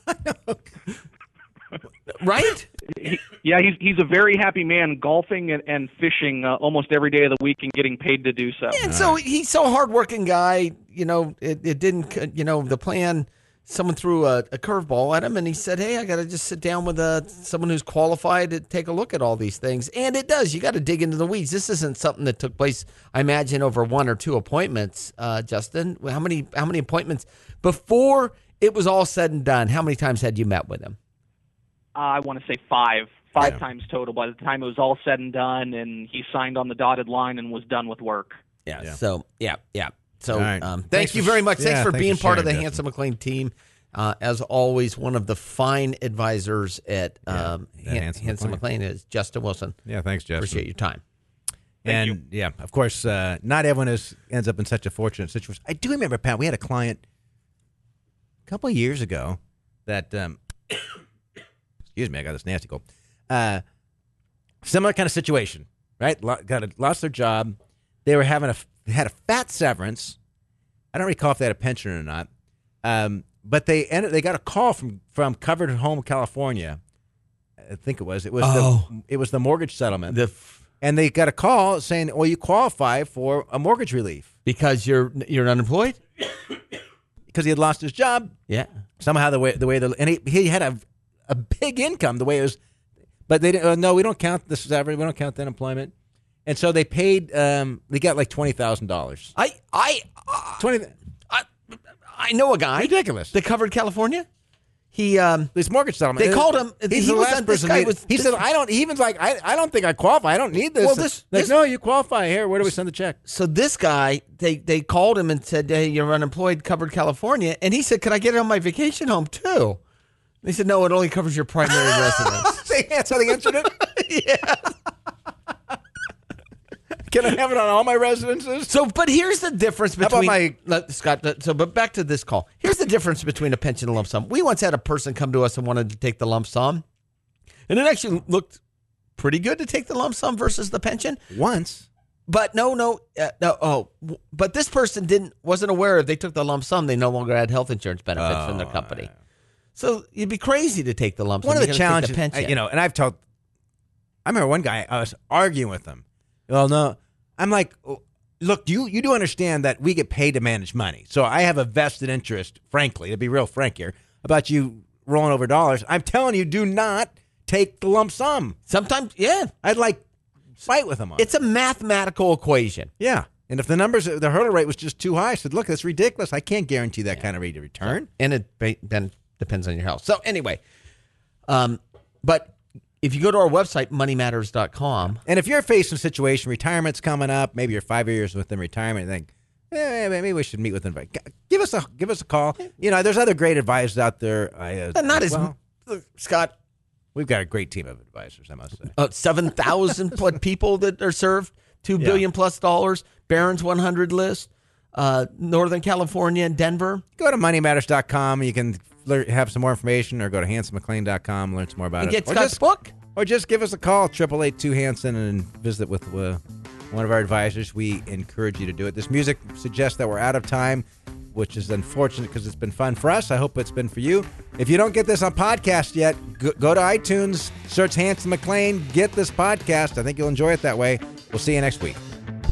Speaker 2: Right?
Speaker 6: he, yeah, he's he's a very happy man, golfing and, and fishing uh, almost every day of the week and getting paid to do so.
Speaker 2: And so he's so hardworking guy. You know, it, it didn't. You know, the plan. Someone threw a, a curveball at him, and he said, "Hey, I got to just sit down with uh, someone who's qualified to take a look at all these things." And it does. You got to dig into the weeds. This isn't something that took place, I imagine, over one or two appointments. Uh, Justin, how many how many appointments before it was all said and done? How many times had you met with him?
Speaker 6: Uh, I want to say five, five
Speaker 1: Yeah.
Speaker 6: times total. By the time it was all said and done, and he signed on the dotted line and was done with work.
Speaker 2: Yeah.
Speaker 1: Yeah.
Speaker 2: So yeah, yeah. So
Speaker 1: All right.
Speaker 2: um, thank
Speaker 1: Thanks
Speaker 2: you
Speaker 1: for-
Speaker 2: very much.
Speaker 1: yeah,
Speaker 2: thanks for
Speaker 1: thanks
Speaker 2: being
Speaker 1: for
Speaker 2: part of the
Speaker 1: sharing,
Speaker 2: Hanson McLean team. Uh, as always, one of the fine advisors at
Speaker 1: Yeah,
Speaker 2: um,
Speaker 1: at
Speaker 2: Han-
Speaker 1: Hanson
Speaker 2: Hanson
Speaker 1: McLean.
Speaker 2: McLean is Justin Wilson.
Speaker 1: Yeah, thanks, Justin.
Speaker 2: Appreciate your time.
Speaker 6: Thank
Speaker 1: and yeah, of course, uh, not everyone is ends up in such a fortunate situation. I do remember, Pat, we had a client a couple of years ago that, um, excuse me, I got this nasty cold. Uh, similar kind of situation, right? Lo- got a, lost their job. They were having a had a fat severance. I don't recall if they had a pension or not, um, but they ended. They got a call from from Covered Home California. I think it was. It was
Speaker 2: Oh.
Speaker 1: the it was the mortgage settlement.
Speaker 2: The f-
Speaker 1: and they got a call saying, "Well, you qualify for a mortgage relief
Speaker 2: Because you're you're unemployed?
Speaker 1: because he had lost his job
Speaker 2: Yeah.
Speaker 1: somehow." The way the way the and he, he had a a big income the way it was, but they didn't. Uh, no, we don't count this as average. We don't count the unemployment, and so they paid. Um, they got like twenty thousand dollars.
Speaker 2: I I uh,
Speaker 1: Twenty.
Speaker 2: I I know a guy.
Speaker 1: Ridiculous.
Speaker 2: That covered California. He um
Speaker 1: This mortgage settlement.
Speaker 2: They called him-
Speaker 1: He's
Speaker 2: he
Speaker 1: the
Speaker 2: was
Speaker 1: last
Speaker 2: on- this
Speaker 1: person.
Speaker 2: guy
Speaker 1: he,
Speaker 2: was-
Speaker 1: he
Speaker 2: this-
Speaker 1: said, "I don't." He even like, "I, I don't think I qualify. I don't need this."
Speaker 2: Well, this-
Speaker 1: like,
Speaker 2: this-
Speaker 1: no, you qualify. Here, where do we send the check?
Speaker 2: so this guy, they they called him and said, "Hey, you're unemployed, covered California," and he said, "Could I get it on my vacation home too?" They said, "No, it only covers your primary residence."
Speaker 1: That's how they answered it. Yeah. Can I have it on all my residences?
Speaker 2: So, but here's the difference
Speaker 1: How about
Speaker 2: between
Speaker 1: my-
Speaker 2: let- Scott. So, but back to this call. Here's the difference between a pension and lump sum. We once had a person come to us and wanted to take the lump sum, and it actually looked pretty good to take the lump sum versus the pension.
Speaker 1: Once.
Speaker 2: But no, no, uh, no. Oh, w- but this person didn't wasn't aware if they took the lump sum, they no longer had health insurance benefits from their company. So you'd be crazy to take the lump sum.
Speaker 1: One of the
Speaker 2: You're gonna
Speaker 1: challenges,
Speaker 2: take the pension.
Speaker 1: I- you know, and I've told. I remember one guy. I was arguing with him. Well, no, I'm like, look, you you do understand that we get paid to manage money, so I have a vested interest, frankly, to be real frank here, about you rolling over dollars. I'm telling you, do not take the lump sum.
Speaker 2: Sometimes, yeah,
Speaker 1: I'd like fight with him on it.
Speaker 2: it's a mathematical equation.
Speaker 1: Yeah. And if the numbers, the hurdle rate was just too high, I said, look, that's ridiculous. I can't guarantee that kind of rate of return.
Speaker 2: And it ba- then depends on your health. So anyway, um, but if you go to our website, money matters dot com,
Speaker 1: And if you're facing a situation, retirement's coming up, maybe you're five years within retirement, and think, eh, maybe we should meet with them. Give us a give us a call. You know, there's other great advisors out there. I, uh,
Speaker 2: not as
Speaker 1: well.
Speaker 2: Scott,
Speaker 1: We've got a great team of advisors, I must say.
Speaker 2: uh, seven thousand people that are served, two billion plus dollars, Barron's one hundred list, uh, Northern California and Denver.
Speaker 1: Go to money matters dot com. You can learn, have some more information, or go to hanson mcclain dot com, learn some more about
Speaker 2: And
Speaker 1: it.
Speaker 2: get
Speaker 1: Or
Speaker 2: Scott's
Speaker 1: just-
Speaker 2: book.
Speaker 1: Or just give us a call, triple eight two Hanson, and visit with uh, one of our advisors. We encourage you to do it. This music suggests that we're out of time, which is unfortunate because it's been fun for us. I hope it's been for you. If you don't get this on podcast yet, go, go to iTunes, search Hanson McClain, get this podcast. I think you'll enjoy it that way. We'll see you next week.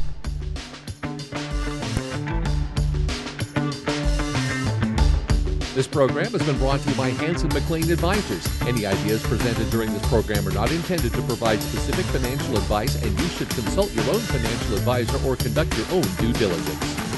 Speaker 7: This program has been brought to you by Hanson McClain Advisors. Any ideas presented during this program are not intended to provide specific financial advice, and you should consult your own financial advisor or conduct your own due diligence.